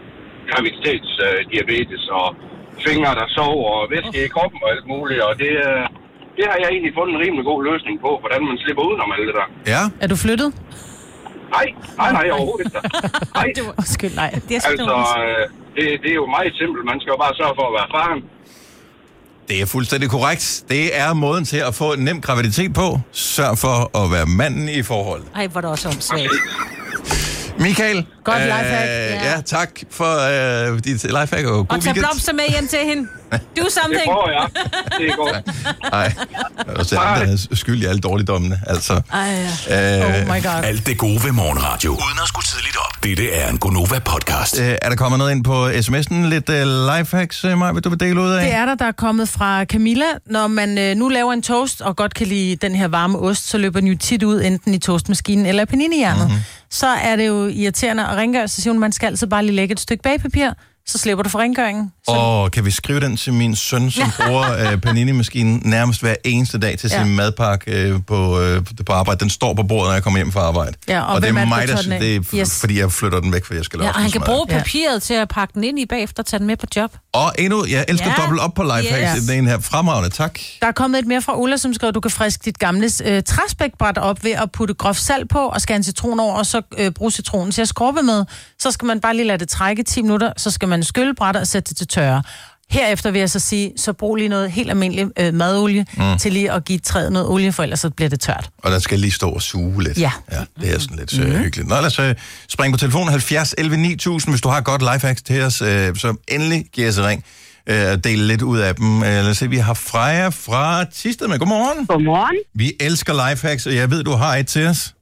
graviditetsdiabetes og fingre, der sover og væske i kroppen og alt muligt, og det har jeg egentlig fundet en rimelig god løsning på, hvordan man slipper udenom alt det der. Ja. Er du flyttet? Nej, overhovedet ikke. Nej. Undskyld, nej. Altså, det er jo meget simpelt. Man skal jo bare sørge for at være faren. Det er fuldstændig korrekt. Det er måden til at få en nem graviditet på. Sørg for at være manden i forhold. Ej, hvor er det også omsvagt. Michael. Godt lifehack. Ja, tak for dit lifehack og god Og tag weekend. blomster med hjem til hende. Do something. Det får jeg. Det er godt. Nej, det er selv, der er skyld i alle dårligdommene. Altså. Oh my god. Alt det gode ved morgenradio, uden at skulle tidligt op. Dette er en Gonova-podcast. Er der kommet noget ind på sms'en? Lidt lifehacks, Maja, vil du dele ud af? Det er der er kommet fra Camilla. Når man nu laver en toast, og godt kan lide den her varme ost, så løber den jo tit ud, enten i toastmaskinen eller i paninijernet. Mm-hmm. Så er det jo irriterende at rengøre, så siger hun, man skal altså bare lige lægge et stykke bagpapir, så slipper du for rengøringen. Og kan vi skrive den til min søn, som bruger panini-maskinen nærmest hver eneste dag til sin madpakke på arbejde. Den står på bordet, når jeg kommer hjem fra arbejde. Ja, og det er mig, fordi jeg flytter den væk, for jeg skal lave og han kan bruge papiret til at pakke den ind i bagefter og tage den med på job. Og endnu, jeg elsker dobbelt op på lifehacks. Yes. Den her fremragende, tak. Der er kommet et mere fra Ulla, som skriver, at du kan friske dit gamle træspækbræt op ved at putte groft salt på og skære en citron over, og så bruge citronen til at skrubbe med. Så skal man bare lige lade det trække 10 minutter, så skal man skylle brættet og sætte det til tørre. Herefter vil jeg så sige, så brug lige noget helt almindelig madolie til lige at give træet noget olie, for ellers så bliver det tørt. Og der skal lige stå og suge lidt. Ja. Det er sådan lidt hyggeligt. Nå, lad os springe på telefonen 70 11 9000, hvis du har et godt lifehacks til os, så endelig giv os et ring. Dele lidt ud af dem. Lad os se, vi har Freja fra Thisted med. Godmorgen. Godmorgen. Vi elsker lifehacks, og jeg ved, du har et til os.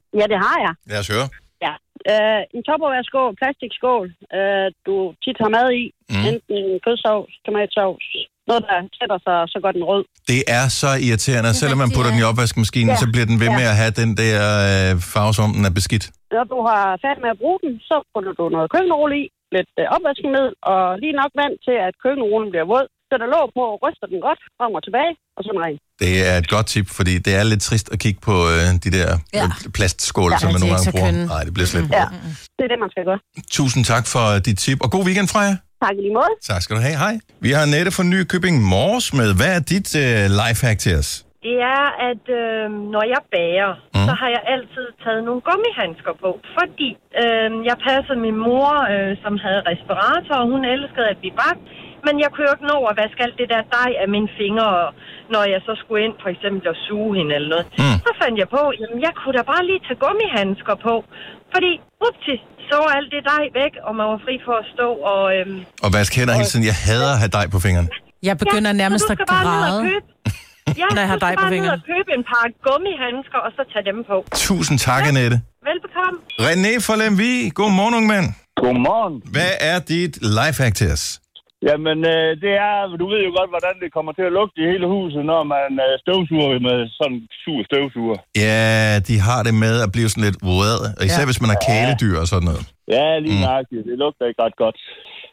Ja, det har jeg. Lad os høre. Ja. En tupperware-skål, plastikskål, du tit har mad i. Enten kødsovs, tomatsovs, noget, der sætter sig, så går den rød. Det er så irriterende, selvom man putter den i opvaskemaskinen, så bliver den ved med at have den der farve, som den er beskidt. Når du har færdig med at bruge den, så putter du noget køkkenrulle i, lidt opvaskemiddel, og lige nok vand til, at køkkenrullen bliver våd. Så der lå på, ryster den godt, frem og tilbage, og sådan ren. Det er et godt tip, fordi det er lidt trist at kigge på de der plastskåle, som man nogle gange bruger. Nej, det bliver slet ikke. Ja, det er det, man skal gøre. Tusind tak for dit tip, og god weekend, Freja. Tak i lige måde. Tak skal du have. Hej. Vi har Nette fra Nykøbing Mors med. Hvad er dit lifehack til os? Det er, at når jeg bager, så har jeg altid taget nogle gummihandsker på, fordi jeg passede min mor, som havde respirator, og hun elskede at blive bagt. Men jeg kunne jo ikke nå at vaske alt det der dej af mine fingre, når jeg så skulle ind for eksempel at suge hende eller noget. Så fandt jeg på, jamen jeg kunne da bare lige tage gummihandsker på, fordi så var alt det dej væk, og man var fri for at stå og vaske hænder hele tiden. Jeg hader at have dej på fingrene. Jeg begynder nærmest at græde. Ja, når jeg har dig på fingrene. fingrene. Du skal bare ned og købe en par gummihandsker, og så tage dem på. Tusind tak, Annette. Velbekomme. René fra Lemvig. Godmorgen, unge mand. Godmorgen. Hvad er dit lifehack til os? Jamen, det er, du ved jo godt, hvordan det kommer til at lugte i hele huset, når man støvsuger med sådan en sur støvsuger. Ja, de har det med at blive sådan lidt våd, og især hvis man har kæledyr og sådan noget. Ja, lige nøjagtigt. Det lugter ikke ret godt.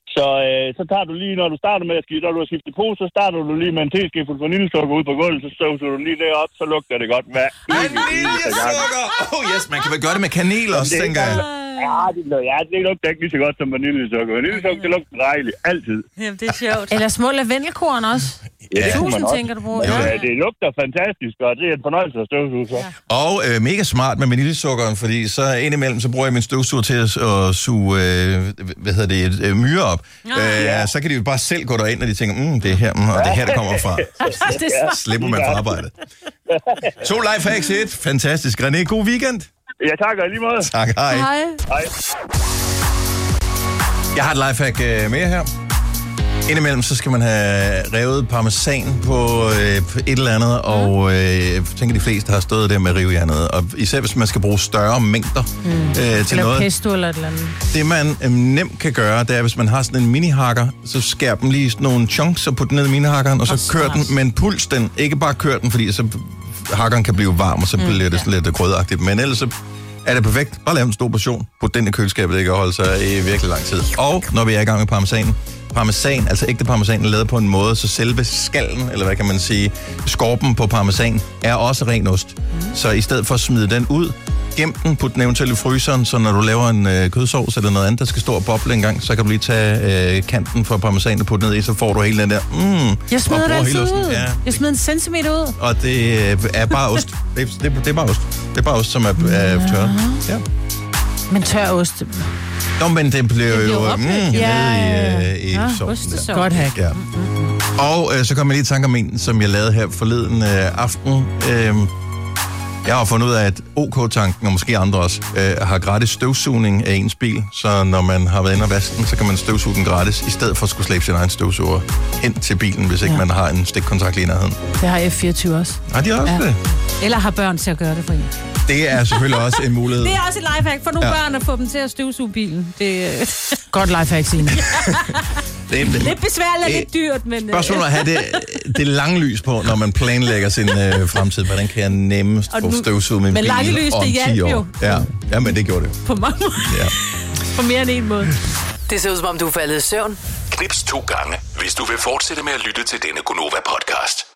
Så tager du lige, når du starter med at skifte, når du har skiftet pose, så starter du lige med en teskefuld vaniljesukker ud på gulvet, så støvsuger du lige derop, så lugter det godt. Vaniljesukker! Oh yes, man kan vel gøre det med kanel også, tænker jeg. Ja, det lugter ikke lige så godt som vaniljesukker. Vaniljesukker, det lugter dejligt, altid. Jamen, det er sjovt. Eller små lavendelkorn også. Ja, Tusind tænker du på. Ja, det lugter fantastisk, og det er en fornøjelse at støvsuge så. Ja. Og mega smart med vaniljesukkeren, fordi så indimellem, så bruger jeg min støvsuger til at suge, myrer op. Så kan de jo bare selv gå derind, og de tænker, det er her, og det er her, det kommer fra. Så slipper man fra arbejdet. 2 lifehacks, 1. Fantastisk. René, god weekend. Ja, tak, og lige måde. Tak, hej. Hej. Jeg har et lifehack mere her. Indimellem, så skal man have revet parmesan på et eller andet, og jeg tænker, de fleste har stået der med rivejernet. Og især hvis man skal bruge større mængder til eller noget. pesto eller et eller andet. Det, man nemt kan gøre, det er, hvis man har sådan en mini-hakker, så skær dem lige sådan nogle chunks og put den ned i mini-hakkeren, og så kør den med en puls den. Ikke bare kør den, fordi så hakkeren kan blive varm, og så bliver det sådan lidt grødagtigt. Men ellers så er det perfekt. Bare lav en stor portion. Put den i køleskabet, det kan holde sig i virkelig lang tid. Og når vi er i gang med parmesan, altså ægte parmesan, er lavet på en måde, så selve skallen, eller hvad kan man sige, skorpen på parmesan, er også ren ost. Så i stedet for at smide den ud, gem den, put den eventuelt i fryseren, så når du laver en kødsovs eller noget andet, der skal stå og boble en gang, så kan du lige tage kanten for parmesan og putte ned i, så får du hele den der. Jeg smider det altid ud. Ja. Jeg smider en centimeter ud. Og det er bare ost. Det er bare ost. Det er bare ost, som er tørret. Ja. Men tør ost. Nå, men den bliver jo nede i sovsen. Godt hack. Ja. Og så kom jeg lige i tanke om en, som jeg lavede her forleden aften. Jeg har fundet ud af, at OK-tanken, og måske andre også, har gratis støvsugning af ens bil. Så når man har været inde og vaske den, så kan man støvsuge den gratis, i stedet for at skulle slæbe sin egen støvsuger hen til bilen, hvis ikke man har en stikkontakt lige i nærheden. Det har F24 også. Har de også det? Eller har børn til at gøre det for en. Det er selvfølgelig også en mulighed. Det er også et lifehack for nogle børn at få dem til at støvsuge bilen. Det godt lifehack, Signe. Det er lidt besværligt og lidt dyrt, men... Spørgsmålet er at have det lange lys på, når man planlægger sin fremtid. Hvordan kan jeg nemmest få støvsuget min bil om 10 år? Men lange lys, det hjalp jo. Ja, men det gjorde det jo. På mange måder. Ja. På mere end en måde. Det ser ud, som om du er faldet i søvn. Knips 2 gange, hvis du vil fortsætte med at lytte til denne Gonova-podcast.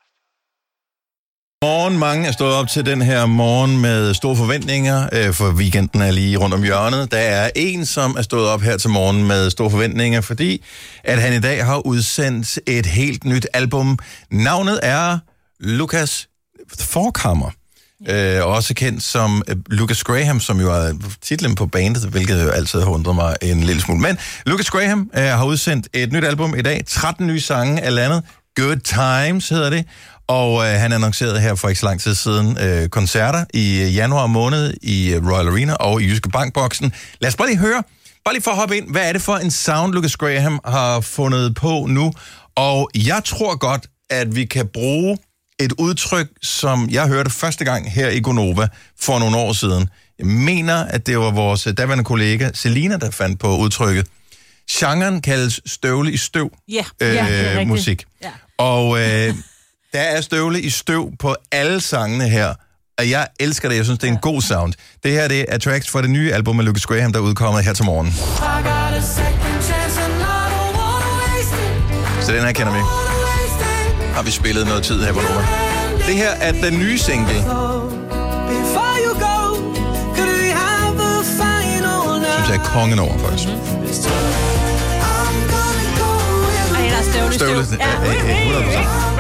Morgen, mange er stået op til den her morgen med store forventninger, for weekenden er lige rundt om hjørnet. Der er en, som er stået op her til morgen med store forventninger, fordi at han i dag har udsendt et helt nyt album. Navnet er Lucas Forchhammer, også kendt som Lucas Graham, som jo er titlen på bandet, hvilket jo altid har undret mig en lille smule. Men Lucas Graham har udsendt et nyt album i dag, 13 nye sange af landet. Good Times hedder det. Og han annoncerede her for ikke så lang tid siden koncerter i januar måned i Royal Arena og i Jyske Bankboksen. Lad os bare lige høre, bare lige for at hoppe ind, hvad er det for en sound, Lucas Graham har fundet på nu? Og jeg tror godt, at vi kan bruge et udtryk, som jeg hørte første gang her i Gonova for nogle år siden. Jeg mener, at det var vores daværende kollega Selina, der fandt på udtrykket. Genren kaldes støvle i støv musik. Ja. Og der er støvle i støv på alle sangene her. Og jeg elsker det. Jeg synes, det er en god sound. Det her, det er tracks fra det nye album med Lucas Graham, der er udkommet her til morgen. Så den her kender vi. Har vi spillet noget tid her på Nova. Det her er den nye single. Synes jeg er kongen over, faktisk. Ej, der er støvle i støv. Støvle. Ja, 100%.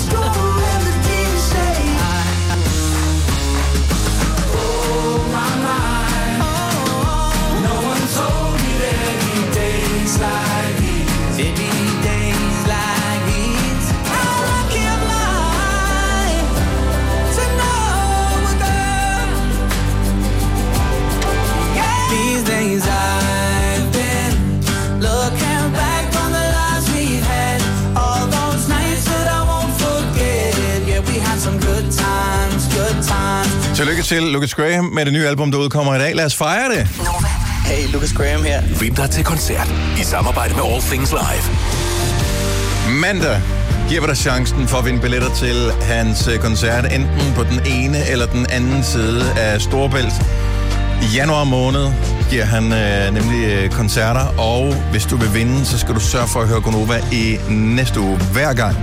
Tillykke til Lucas Graham med det nye album, der udkommer i dag. Lad os fejre det. Hey, Lucas Graham her. Vind dig til koncert i samarbejde med All Things Live. Mandag giver vi dig chancen for at vinde billetter til hans koncert, enten på den ene eller den anden side af Storebælt. I januar måned giver han nemlig koncerter, og hvis du vil vinde, så skal du sørge for at høre Gonova i næste uge. Hver gang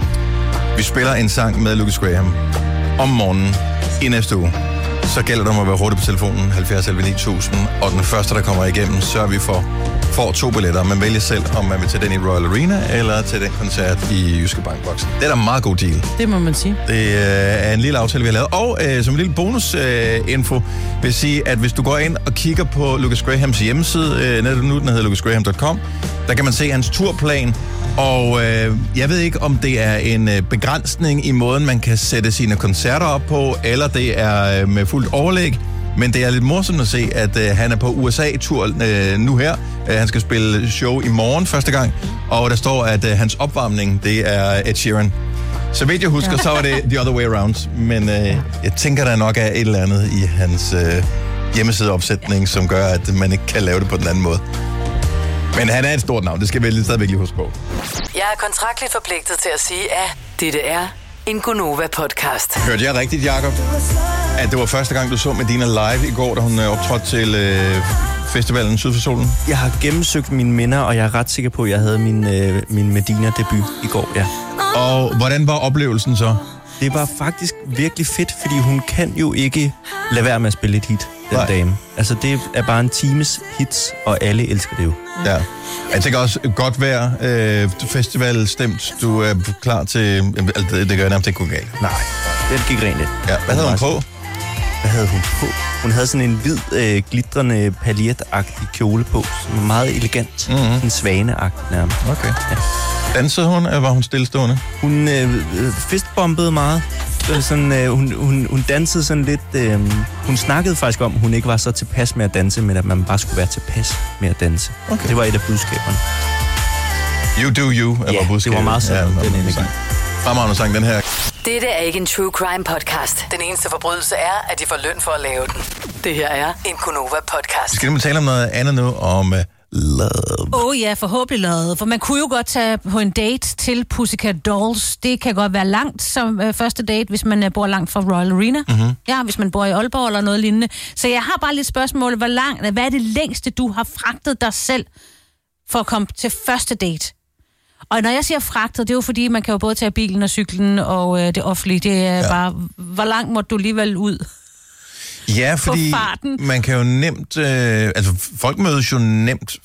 vi spiller en sang med Lucas Graham om morgenen i næste uge, så gælder det om at være hurtig på telefonen 70 11 9000, og den første, der kommer igennem, sørger vi får 2 billetter. Man vælger selv, om man vil til den i Royal Arena, eller til den koncert i Jyske Bank-boksen. Det er da en meget god deal. Det må man sige. Det er en lille aftale, vi har lavet. Og som en lille bonusinfo vil jeg sige, at hvis du går ind og kigger på Lucas Grahams hjemmeside, netop nu, den hedder lucasgraham.com, der kan man se hans turplan. Og jeg ved ikke, om det er en begrænsning i måden, man kan sætte sine koncerter op på, eller det er med fuldt overlæg. Men det er lidt morsomt at se, at han er på USA-tur nu her. Han skal spille show i morgen første gang, og der står, at hans opvarmning, det er Ed Sheeran. Så vidt jeg husker, så var det the other way around. Men jeg tænker, der nok er et eller andet i hans hjemmesideopsætning, som gør, at man ikke kan lave det på den anden måde. Men han er et stort navn, det skal vi stadigvæk lige huske på. Jeg er kontraktligt forpligtet til at sige, at dette er en Gonova-podcast. Hørte jeg rigtigt, Jacob, at det var første gang, du så Medina live i går, da hun optrådte til festivalen Syd for Solen? Jeg har gennemsøgt mine minder, og jeg er ret sikker på, at jeg havde min Medina-debut i går, ja. Og hvordan var oplevelsen så? Det var faktisk virkelig fedt, fordi hun kan jo ikke lade være med at spille et hit, den dame. Altså, det er bare en times hits, og alle elsker det jo. Ja. Jeg tænker også, godt vejr, festival stemt, du er klar til... Det gør nærmest ikke gå galt. Nej, det gik rent lidt. Ja. Hvad havde hun på? Hvad havde hun på? Hun havde sådan en hvid, glitrende, paljetagtig kjole på, som var meget elegant. En svaneagtig nærmest. Okay. Ja. Dansede hun, eller var hun stillestående? Hun fistbombede meget. Sådan, hun dansede sådan lidt... hun snakkede faktisk om, at hun ikke var så tilpas med at danse, men at man bare skulle være tilpas med at danse. Okay. Det var et af budskaberne. You do you, var budskabet. Det var meget sådan, den energi. Fremragende sang, den her. Dette er ikke en true crime podcast. Den eneste forbrydelse er, at de får løn for at lave den. Det her er en Gonova-podcast. Vi skal nemlig tale om noget andet nu, om love. Ja, forhåbentlig love. For man kunne jo godt tage på en date til Pussycat Dolls. Det kan godt være langt som første date, hvis man bor langt fra Royal Arena. Mm-hmm. Ja, hvis man bor i Aalborg eller noget lignende. Så jeg har bare lidt spørgsmål. Hvad er det længste, du har fragtet dig selv for at komme til første date? Og når jeg siger fragtet, det er jo fordi, man kan jo både tage bilen og cyklen og det offentlige. Det er bare, hvor langt må du alligevel ud? Ja, fordi man kan jo nemt... altså, folk mødes jo nemt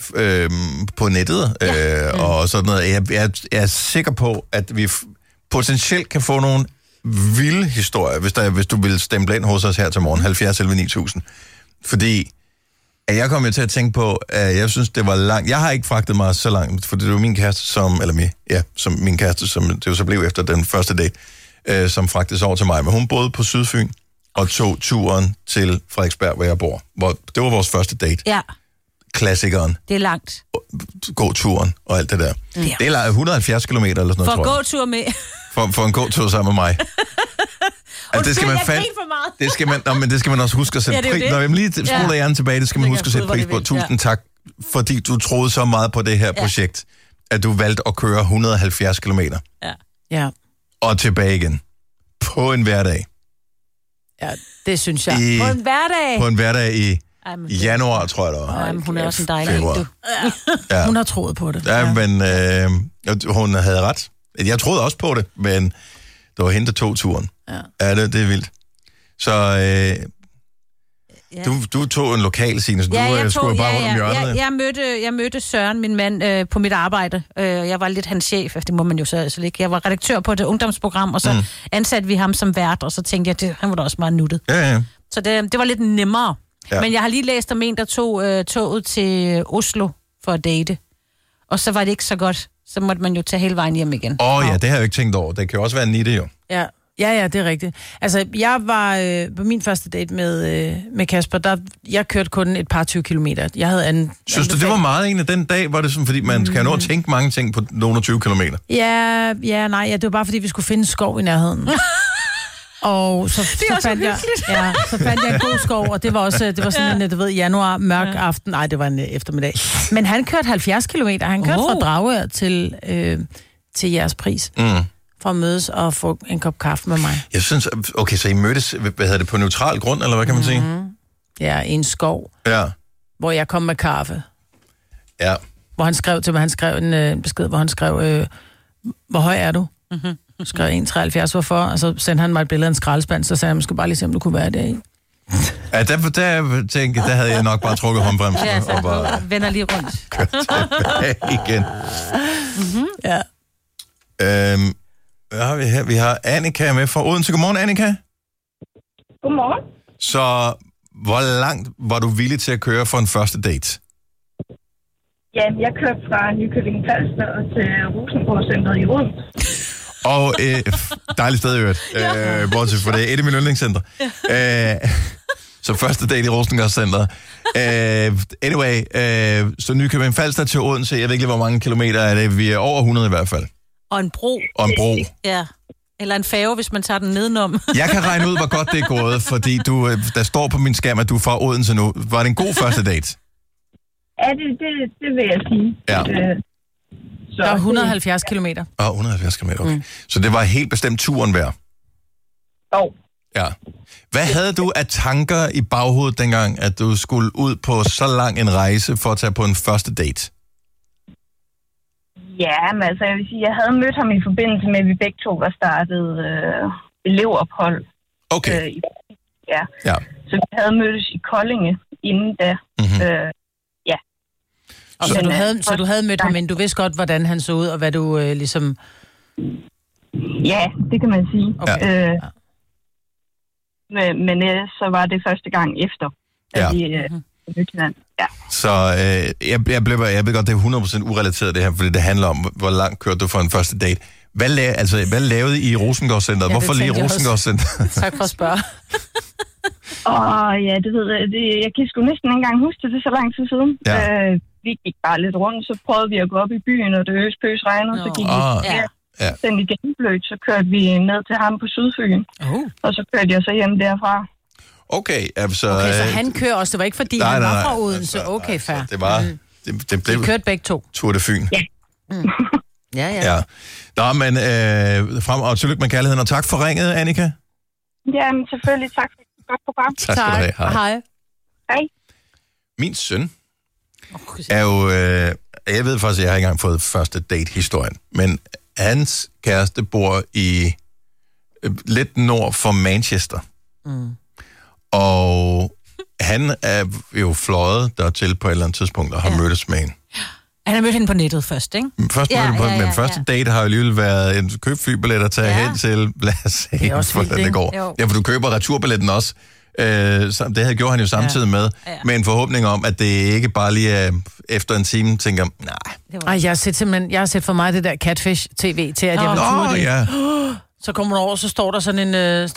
på nettet og sådan noget. Jeg er sikker på, at vi potentielt kan få nogle vilde historier, hvis du vil stemple ind hos os her til morgen, 70 11 9000. Fordi at jeg kom jo til at tænke på, at jeg synes, det var langt. Jeg har ikke fragtet mig så langt, for det var min kæreste, som min kæreste, som det jo så blev efter den første date, som fragtes over til mig. Men hun boede på Sydfyn og tog turen til Frederiksberg, hvor jeg bor. Det var vores første date. Ja. Klassikeren. Det er langt. gå turen og alt det der. Det er 170 km eller sådan noget, tror jeg. For gå tur med. For en gåtur sammen med mig. Altså, det skal man også huske at sætte pris. Når jeg lige spoler hjernen tilbage, det skal man huske at sætte pris på. Tusind tak, fordi du troede så meget på det her projekt, at du valgte at køre 170 km. Ja. Og tilbage igen. På en hverdag. Ja, det synes jeg. På en hverdag? På en hverdag i januar, tror jeg, det var. Hun er også en dejlig du. Ja. Hun har troet på det. Ja, men hun havde ret. Jeg troede også på det, men det var hende, der tog turen. Ja, det er vildt. Så du tog en lokal, Signe, så du skulle bare rundt om hjørnet. Jeg mødte Søren, min mand, på mit arbejde. Jeg var lidt hans chef, det må man jo så ikke. Jeg var redaktør på et ungdomsprogram, og så ansatte vi ham som vært, og så tænkte jeg, han var da også meget nuttet. Ja. Så det var lidt nemmere. Ja. Men jeg har lige læst om en, der tog toget til Oslo for at date. Og så var det ikke så godt. Så måtte man jo tage hele vejen hjem igen. Det har jeg jo ikke tænkt over. Det kan jo også være en nitte, jo. Ja, det er rigtigt. Altså, jeg var på min første date med Kasper, jeg kørte kun et par 20 kilometer. Jeg havde Synes du, det var meget egentlig den dag? Var det sådan, fordi man skal nå at tænke mange ting på nogle 20 kilometer? Ja, det var bare, fordi vi skulle finde en skov i nærheden. Og så fandt jeg en god skov, og det var sådan en, januar, mørk aften. Nej, det var en eftermiddag. Men han kørte 70 kilometer. Han kørte fra Dragør til jeres pris. For at mødes og få en kop kaffe med mig. Jeg synes, okay, så I mødtes, på neutral grund, eller hvad kan man sige? Ja, i en skov. Ja. Hvor jeg kom med kaffe. Ja. Hvor han skrev til mig, en besked, hvor han skrev, hvor høj er du? Skrev 1,73, hvorfor? Og så sendte han mig et billede af en skraldespand, så sagde han, måske bare lige se, om du kunne være der i. Ja, der tænkte der havde jeg nok bare trukket håndbremsen. Ja, så og bare vender lige rundt. Kørt tilbage igen. Ja. Hvad har vi her? Vi har Annika med fra Odense. Godmorgen, Annika. Godmorgen. Så hvor langt var du villig til at køre for en første date? Ja, jeg kørte fra Nykøbing Falster til Rosenborg-centret i Odense. Og dejligt sted i øvrigt. Bortset for det er et af mine yndlingscenter. Så første date i Rosengårdscentret. Anyway, så Nykøbing Falster til Odense. Jeg ved ikke, hvor mange kilometer er det. Vi er over 100 i hvert fald. Og en bro. Ja. Eller en færge, hvis man tager den nedenom. Jeg kan regne ud, hvor godt det er gået, fordi der står på min skærm, at du er fra Odense nu. Var det en god første date? Ja, det vil jeg sige. Ja. Så der er 170 kilometer. 170 kilometer, okay. Så det var helt bestemt turen værd? Ja. Hvad havde du af tanker i baghovedet dengang, at du skulle ud på så lang en rejse for at tage på en første date? Ja, men altså jeg vil sige, jeg havde mødt ham i forbindelse med, at vi begge to var startet elevophold. Okay. Ja. Så vi havde mødtes i Koldinge inden da. Ja. Og så du havde mødt ham, men du vidste godt, hvordan han så ud, og hvad du ligesom... Ja, det kan man sige. Okay. Men så var det første gang efter, at vi mødte hinanden. Ja. Så jeg ved godt, det er 100% urelateret det her, fordi det handler om, hvor langt kørte du for en første date. Hvad lavede I Rosengårdscentret? Hvorfor lige Rosengårdscentret? Tak for at spørge. Ja, det ved jeg. Jeg kan sgu næsten ikke engang huske det så lang tid siden. Ja. Vi gik bare lidt rundt, så prøvede vi at gå op i byen, og det pøs regnede, så gik vi den igen blødt, så kørte vi ned til ham på Sydfyn. Og så kørte jeg så hjem derfra. Okay, altså... Okay, så han kører også. Det var ikke, fordi han var fra Odense. Okay, fair. Det var... Det blev... De kørte begge to. Tour de Fyn. Ja. Ja. Nå, men frem og tillykke med kærligheden, og tak for ringet, Annika. Jamen, selvfølgelig. Tak for et godt program. Tak skal du have. Hej. Hej. Min søn er jo... jeg ved faktisk, at jeg har ikke engang fået første date-historien, men hans kæreste bor i lidt nord for Manchester. Og han er jo fløjet dertil på et eller andet tidspunkt og har mødtes med hende. Han har mødt hende på nettet først, ikke? Men første date har jo alligevel været en køb flybillet og tage hen til, lad os se, hvordan det går. Ja, for du køber returbilletten også. Det havde gjort han jo samtidig med, med en forhåbning om, at det ikke bare lige er efter en time, tænker, nej. Jeg har set for mig det der Catfish TV til, at jeg vil turde det. Så kommer hun over, så står der sådan en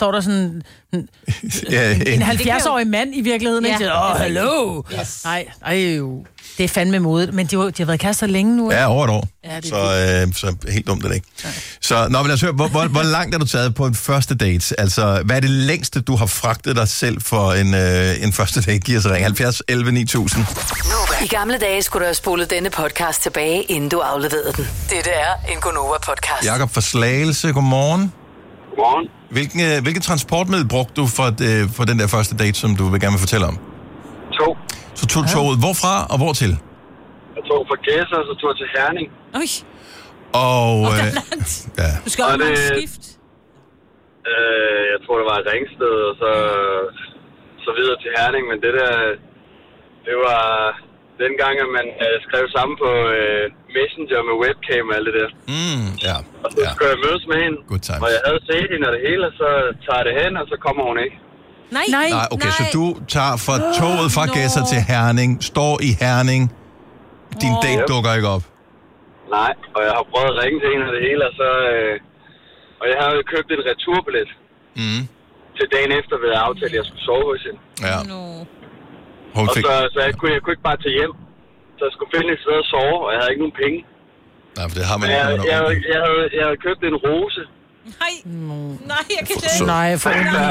70-årig mand i virkeligheden. Ja. Ikke? Hallo! Yes. Nej, det er fandme modigt. Men de har været kærester længe nu. Ja, over et år. Ja, så helt dumt er det ikke. Nej. Så lad os høre, hvor langt er du taget på en første date? Altså, hvad er det længste, du har fragtet dig selv for en første date? Giv os ring 70 11 9000. I gamle dage skulle du have spolet denne podcast tilbage, inden du afleverede den. Dette er en Gonova-podcast. Jakob fra Slagelse, godmorgen. Godmorgen. Hvilket transportmiddel brugte du for den der første date, som du vil gerne vil fortælle om? Tog. Så tog toget. Hvorfra og hvor til? Jeg tog fra Gæsser, så tog jeg til Herning. Oj. Og det er langt. Ja. Du skal også have skift. Jeg tror, det var i Ringsted, og så videre til Herning. Men det var dengang, at man skrev sammen på Messenger med webcam og alt det der. Ja. Og så skulle jeg mødes med hende. Og jeg havde set hende og det hele, og så tager jeg det hen, og så kommer hun ikke. Nej, okay, så du tager fra toget fra Gæsser til Herning, står i Herning, din date dukker ikke op. Nej, og jeg har prøvet at ringe til hende og det hele, og jeg havde købt et returbillet til dagen efter ved at aftale, at jeg skulle sove hos hende. Ja. Og så jeg kunne ikke bare tage hjem, så jeg skulle finde et sted at sove, og jeg havde ikke nogen penge. Nej, for det har man ikke. Jeg havde købt en rose. Nej, jeg kan det. Nej, for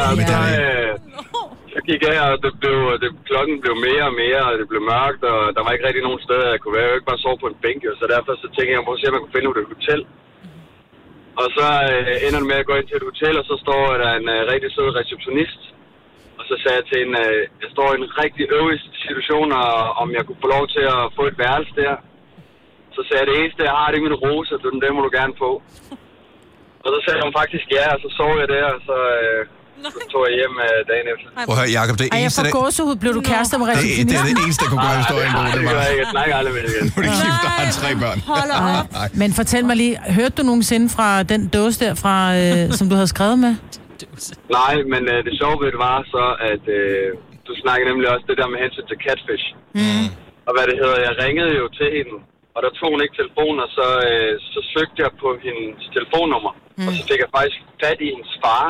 så gik jeg, og klokken blev mere og mere, og det blev mørkt, og der var ikke rigtig nogen steder, jeg kunne være. Jeg kunne ikke bare sove på en bænk, så derfor så tænkte jeg på at se, om jeg kunne finde et hotel. Og så ender det med at gå ind til et hotel, og så står der en rigtig sød receptionist. Og så sagde jeg til hende, jeg står i en rigtig øvrig situation, og om jeg kunne få lov til at få et værelse der. Så sagde jeg, det eneste, jeg har, det er min rose, så den må du gerne få. Og så sagde hun faktisk ja, og så sov jeg der, og så tog jeg hjem dagen efter. Prøv at høre, Jacob, det eneste... jeg får gåsehud, blev du kærester med receptionisten? Det er det eneste, der kunne gøre historien god. Det var ikke. Jeg snakker aldrig med det igen. Nu er det gift, der har 3 børn. Hold op. Men fortæl mig lige, hørte du nogensinde fra den dåse der, som du havde skrevet med? Nej, men det sjove ved det var så, at du snakkede nemlig også det der med hensyn til catfish. Og hvad det hedder, jeg ringede jo til hende, og der tog hun ikke telefonen, og så søgte jeg på hendes telefonnummer. Og så fik jeg faktisk fat i hendes far.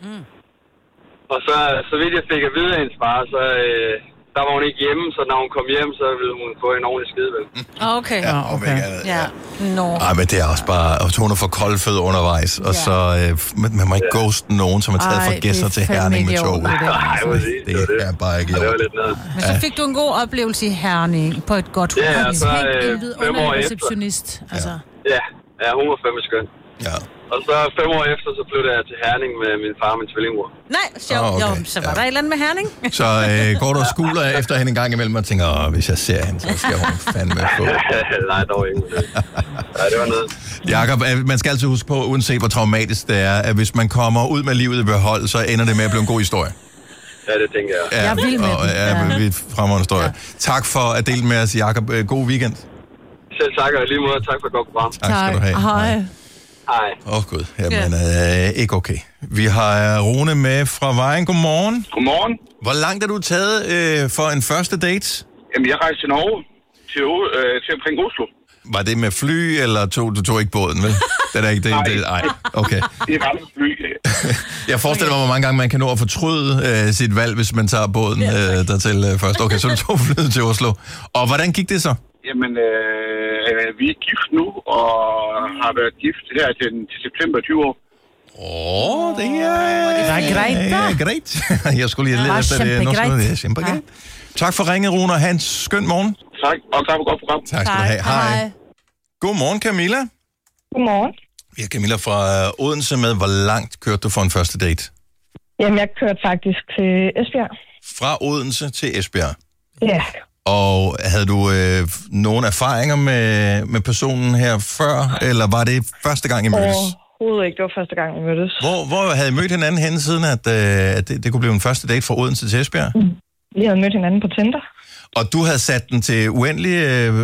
Og så vidt jeg fik at vide af hendes far, så der var hun ikke hjemme, så når hun kom hjem, så ville hun få en ordentlig skidevel. Okay. Ja, okay. Ja. Ej, men det er også bare, at hun er for koldfød undervejs, og så man må ikke ghoste nogen, som er taget fra Gæsser til Herning med toget. Det er bare ikke det var lidt noget. Men så fik du en god oplevelse i Herning på et godt hus. Ja, så 5 år efter. Receptionist, altså. Ja, hun var fandme skøn. Ja. Og så 5 år efter, så flyttede jeg til Herning med min far og min tvillingmor. Nej, sjovt. Okay. Jo, så var der et eller andet med Herning. Så går du og skuler efter hende en gang imellem og tænker, hvis jeg ser hende, så skal hun fandme få. Nej, dog ikke. Nej, det var noget. Jakob, man skal altid huske på, uanset hvor traumatisk det er, at hvis man kommer ud med livet i behold, så ender det med at blive en god historie. Ja, det tænker jeg. Ja, jeg vil med den. Ja, fremragende historie. Ja. Tak for at dele med os, Jakob. God weekend. Selv tak, og lige måde. Tak for et godt program. Tak skal du have. Hej. Hej. Gud. Jamen, ikke okay. Vi har Rune med fra Vejen. Godmorgen. Godmorgen. Hvor langt er du taget for en første date? Jamen, jeg rejste til Norge, til omkring Oslo. Var det med fly, eller du tog ikke båden, vel? Det er ikke det. Nej, okay. Det var med fly. Jeg forestiller mig, hvor mange gange man kan nå at fortryde sit valg, hvis man tager båden dertil først. Okay, så du tog flyet til Oslo. Og hvordan gik det så? Jamen, vi er gift nu, og har været gift her til september 20 år. Det er greit. Jeg skulle lige lede efter det. Ja. Tak for ringet, Rune, og have en skøn morgen. Tak, og tak for godt program. Tak skal du have. Hej. Godmorgen, Camilla. Godmorgen. Ja, Camilla fra Odense med. Hvor langt kørte du for en første date? Jamen, jeg kørte faktisk til Esbjerg. Fra Odense til Esbjerg? Ja. Og havde du nogle erfaringer med personen her før, eller var det første gang, I mødtes? Overhovedet ikke, det var første gang, vi mødtes. Hvor havde I mødt hinanden henne siden, at det kunne blive en første date fra Odense til Esbjerg? Vi havde mødt hinanden på Tinder. Og du havde sat den til uendelige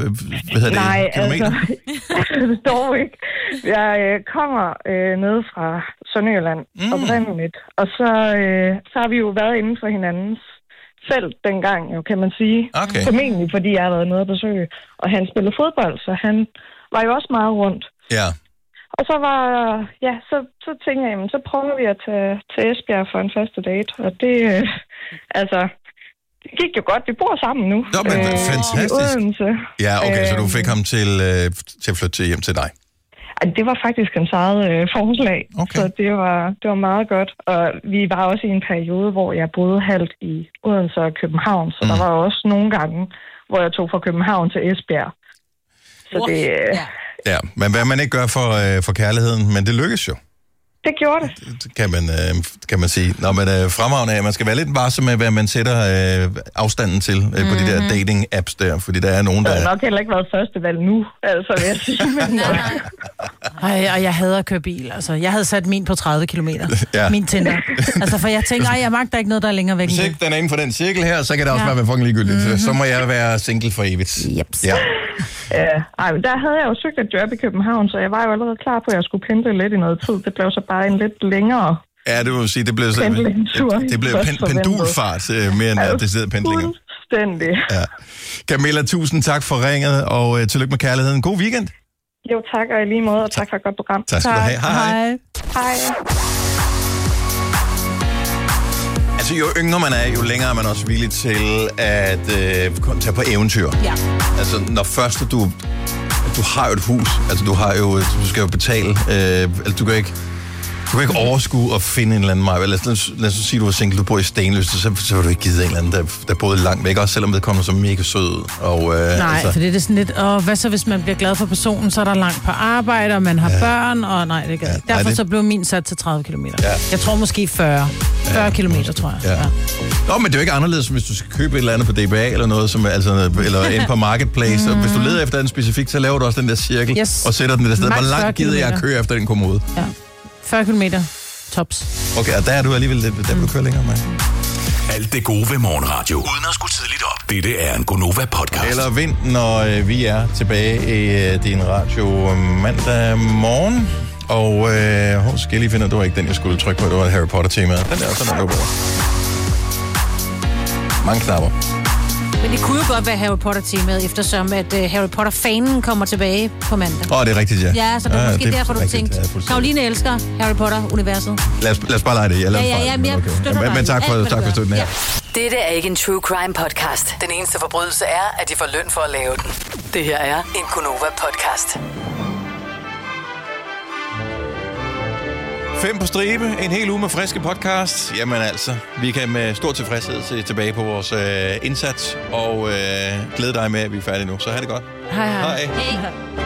kilometer? Det står ikke. Jeg kommer ned fra Sønderjylland oprindeligt, og så har vi jo været inden for hinandens felt dengang, jo, kan man sige. Okay. Formentlig, fordi jeg har været nede at besøge, og han spillede fodbold, så han var jo også meget rundt. Ja. Og så så tænkte jeg, jamen, så prøver vi at tage til Esbjerg for en første date. Og det, det gik jo godt. Vi bor sammen nu. Nå, men fantastisk. I Odense. Ja, okay, så du fik ham til at flytte hjem til dig? Det var faktisk hans eget forslag, okay. Så det var meget godt. Og vi var også i en periode, hvor jeg boede halvt i Odense og København, så der var også nogle gange, hvor jeg tog fra København til Esbjerg. Så det... Ja, men hvad man ikke gør for kærligheden, men det lykkes jo. Det gjorde det. Kan man sige. Nå, men fremragende af, man skal være lidt varsom med, hvad man sætter afstanden til på de der dating-apps der, fordi der er nogen, der... Det har nok heller ikke været førstevalg nu, altså vil jeg sige. Men... og jeg hader at køre bil, altså. Jeg havde sat min på 30 kilometer. Ja. Min Tinder. Altså, for jeg tænker, jeg magter ikke noget, der er længere væk. Hvis ikke den er inden for den cirkel her, så kan det også være fucking ligegyldigt. Så må jeg være single for evigt. Jeps. Ja. Men der havde jeg jo søgt et job i København, så jeg var jo allerede klar på, at jeg skulle pendle lidt i noget tid. Det blev så bare en lidt længere... Ja, det vil sige, det blev pendulfart mere end det sidder pendlinger. Fuldstændig. Ja. Camilla, tusind tak for ringet, og tillykke med kærligheden. God weekend. Jo, tak, og i lige måde, og tak for et godt program. Tak skal du have. Hej. Hej. Altså, jo yngre man er, jo længere er man også villig til at tage på eventyr. Ja. Altså, når først du har jo et hus, altså du skal jo betale, altså du kan ikke overskue at finde en eller anden vej. Lad os sige, du er single, du bor i Stenløse, så vil du ikke give en eller anden, der boede langt væk, også selvom vedkommende så mega sød. Nej, for det er sådan lidt, hvad så hvis man bliver glad for personen, så er der langt på arbejde, og man har børn, og nej, det gør ikke. Derfor så blev min sat til 30 kilometer. Ja. Jeg tror måske 40 kilometer, tror jeg. Ja. Nå, men det er jo ikke anderledes, hvis du skal købe et eller andet på DBA, eller noget, som, eller ind på Marketplace, og hvis du leder efter den specifikt, så laver du også den der cirkel, og sætter den der sted. Hvor langt gider jeg at køre efter den kommode? Ja. 40 kilometer. Tops. Okay, og der er du alligevel lidt, der vil du køre længere med. Alt det gode ved morgenradio, uden at skulle tidligt op. Dette er en Gonova-podcast. Eller vind, når vi er tilbage i din radio mandag morgen. Og skal jeg lige finde, at det var ikke den, jeg skulle trykke på. Det var et Harry Potter-tema. Den der, sådan er det. Mange knapper. Men det kunne jo godt være Harry Potter-temaet, eftersom at Harry Potter-fanen kommer tilbage på mandag. Det er rigtigt, ja. Ja, så det er måske derfor, du tænkte. Karoline elsker Harry Potter-universet. Lad os bare lege det. Men tak for støtten her. Dette er ikke en true crime podcast. Den eneste forbrydelse er, at de får løn for at lave den. Det her er en Gonova-podcast. 5 på stribe, en hel uge med friske podcast. Jamen altså, vi kan med stor tilfredshed se tilbage på vores indsats, og glæde dig med, at vi er færdige nu. Så have det godt. Hej. Hej.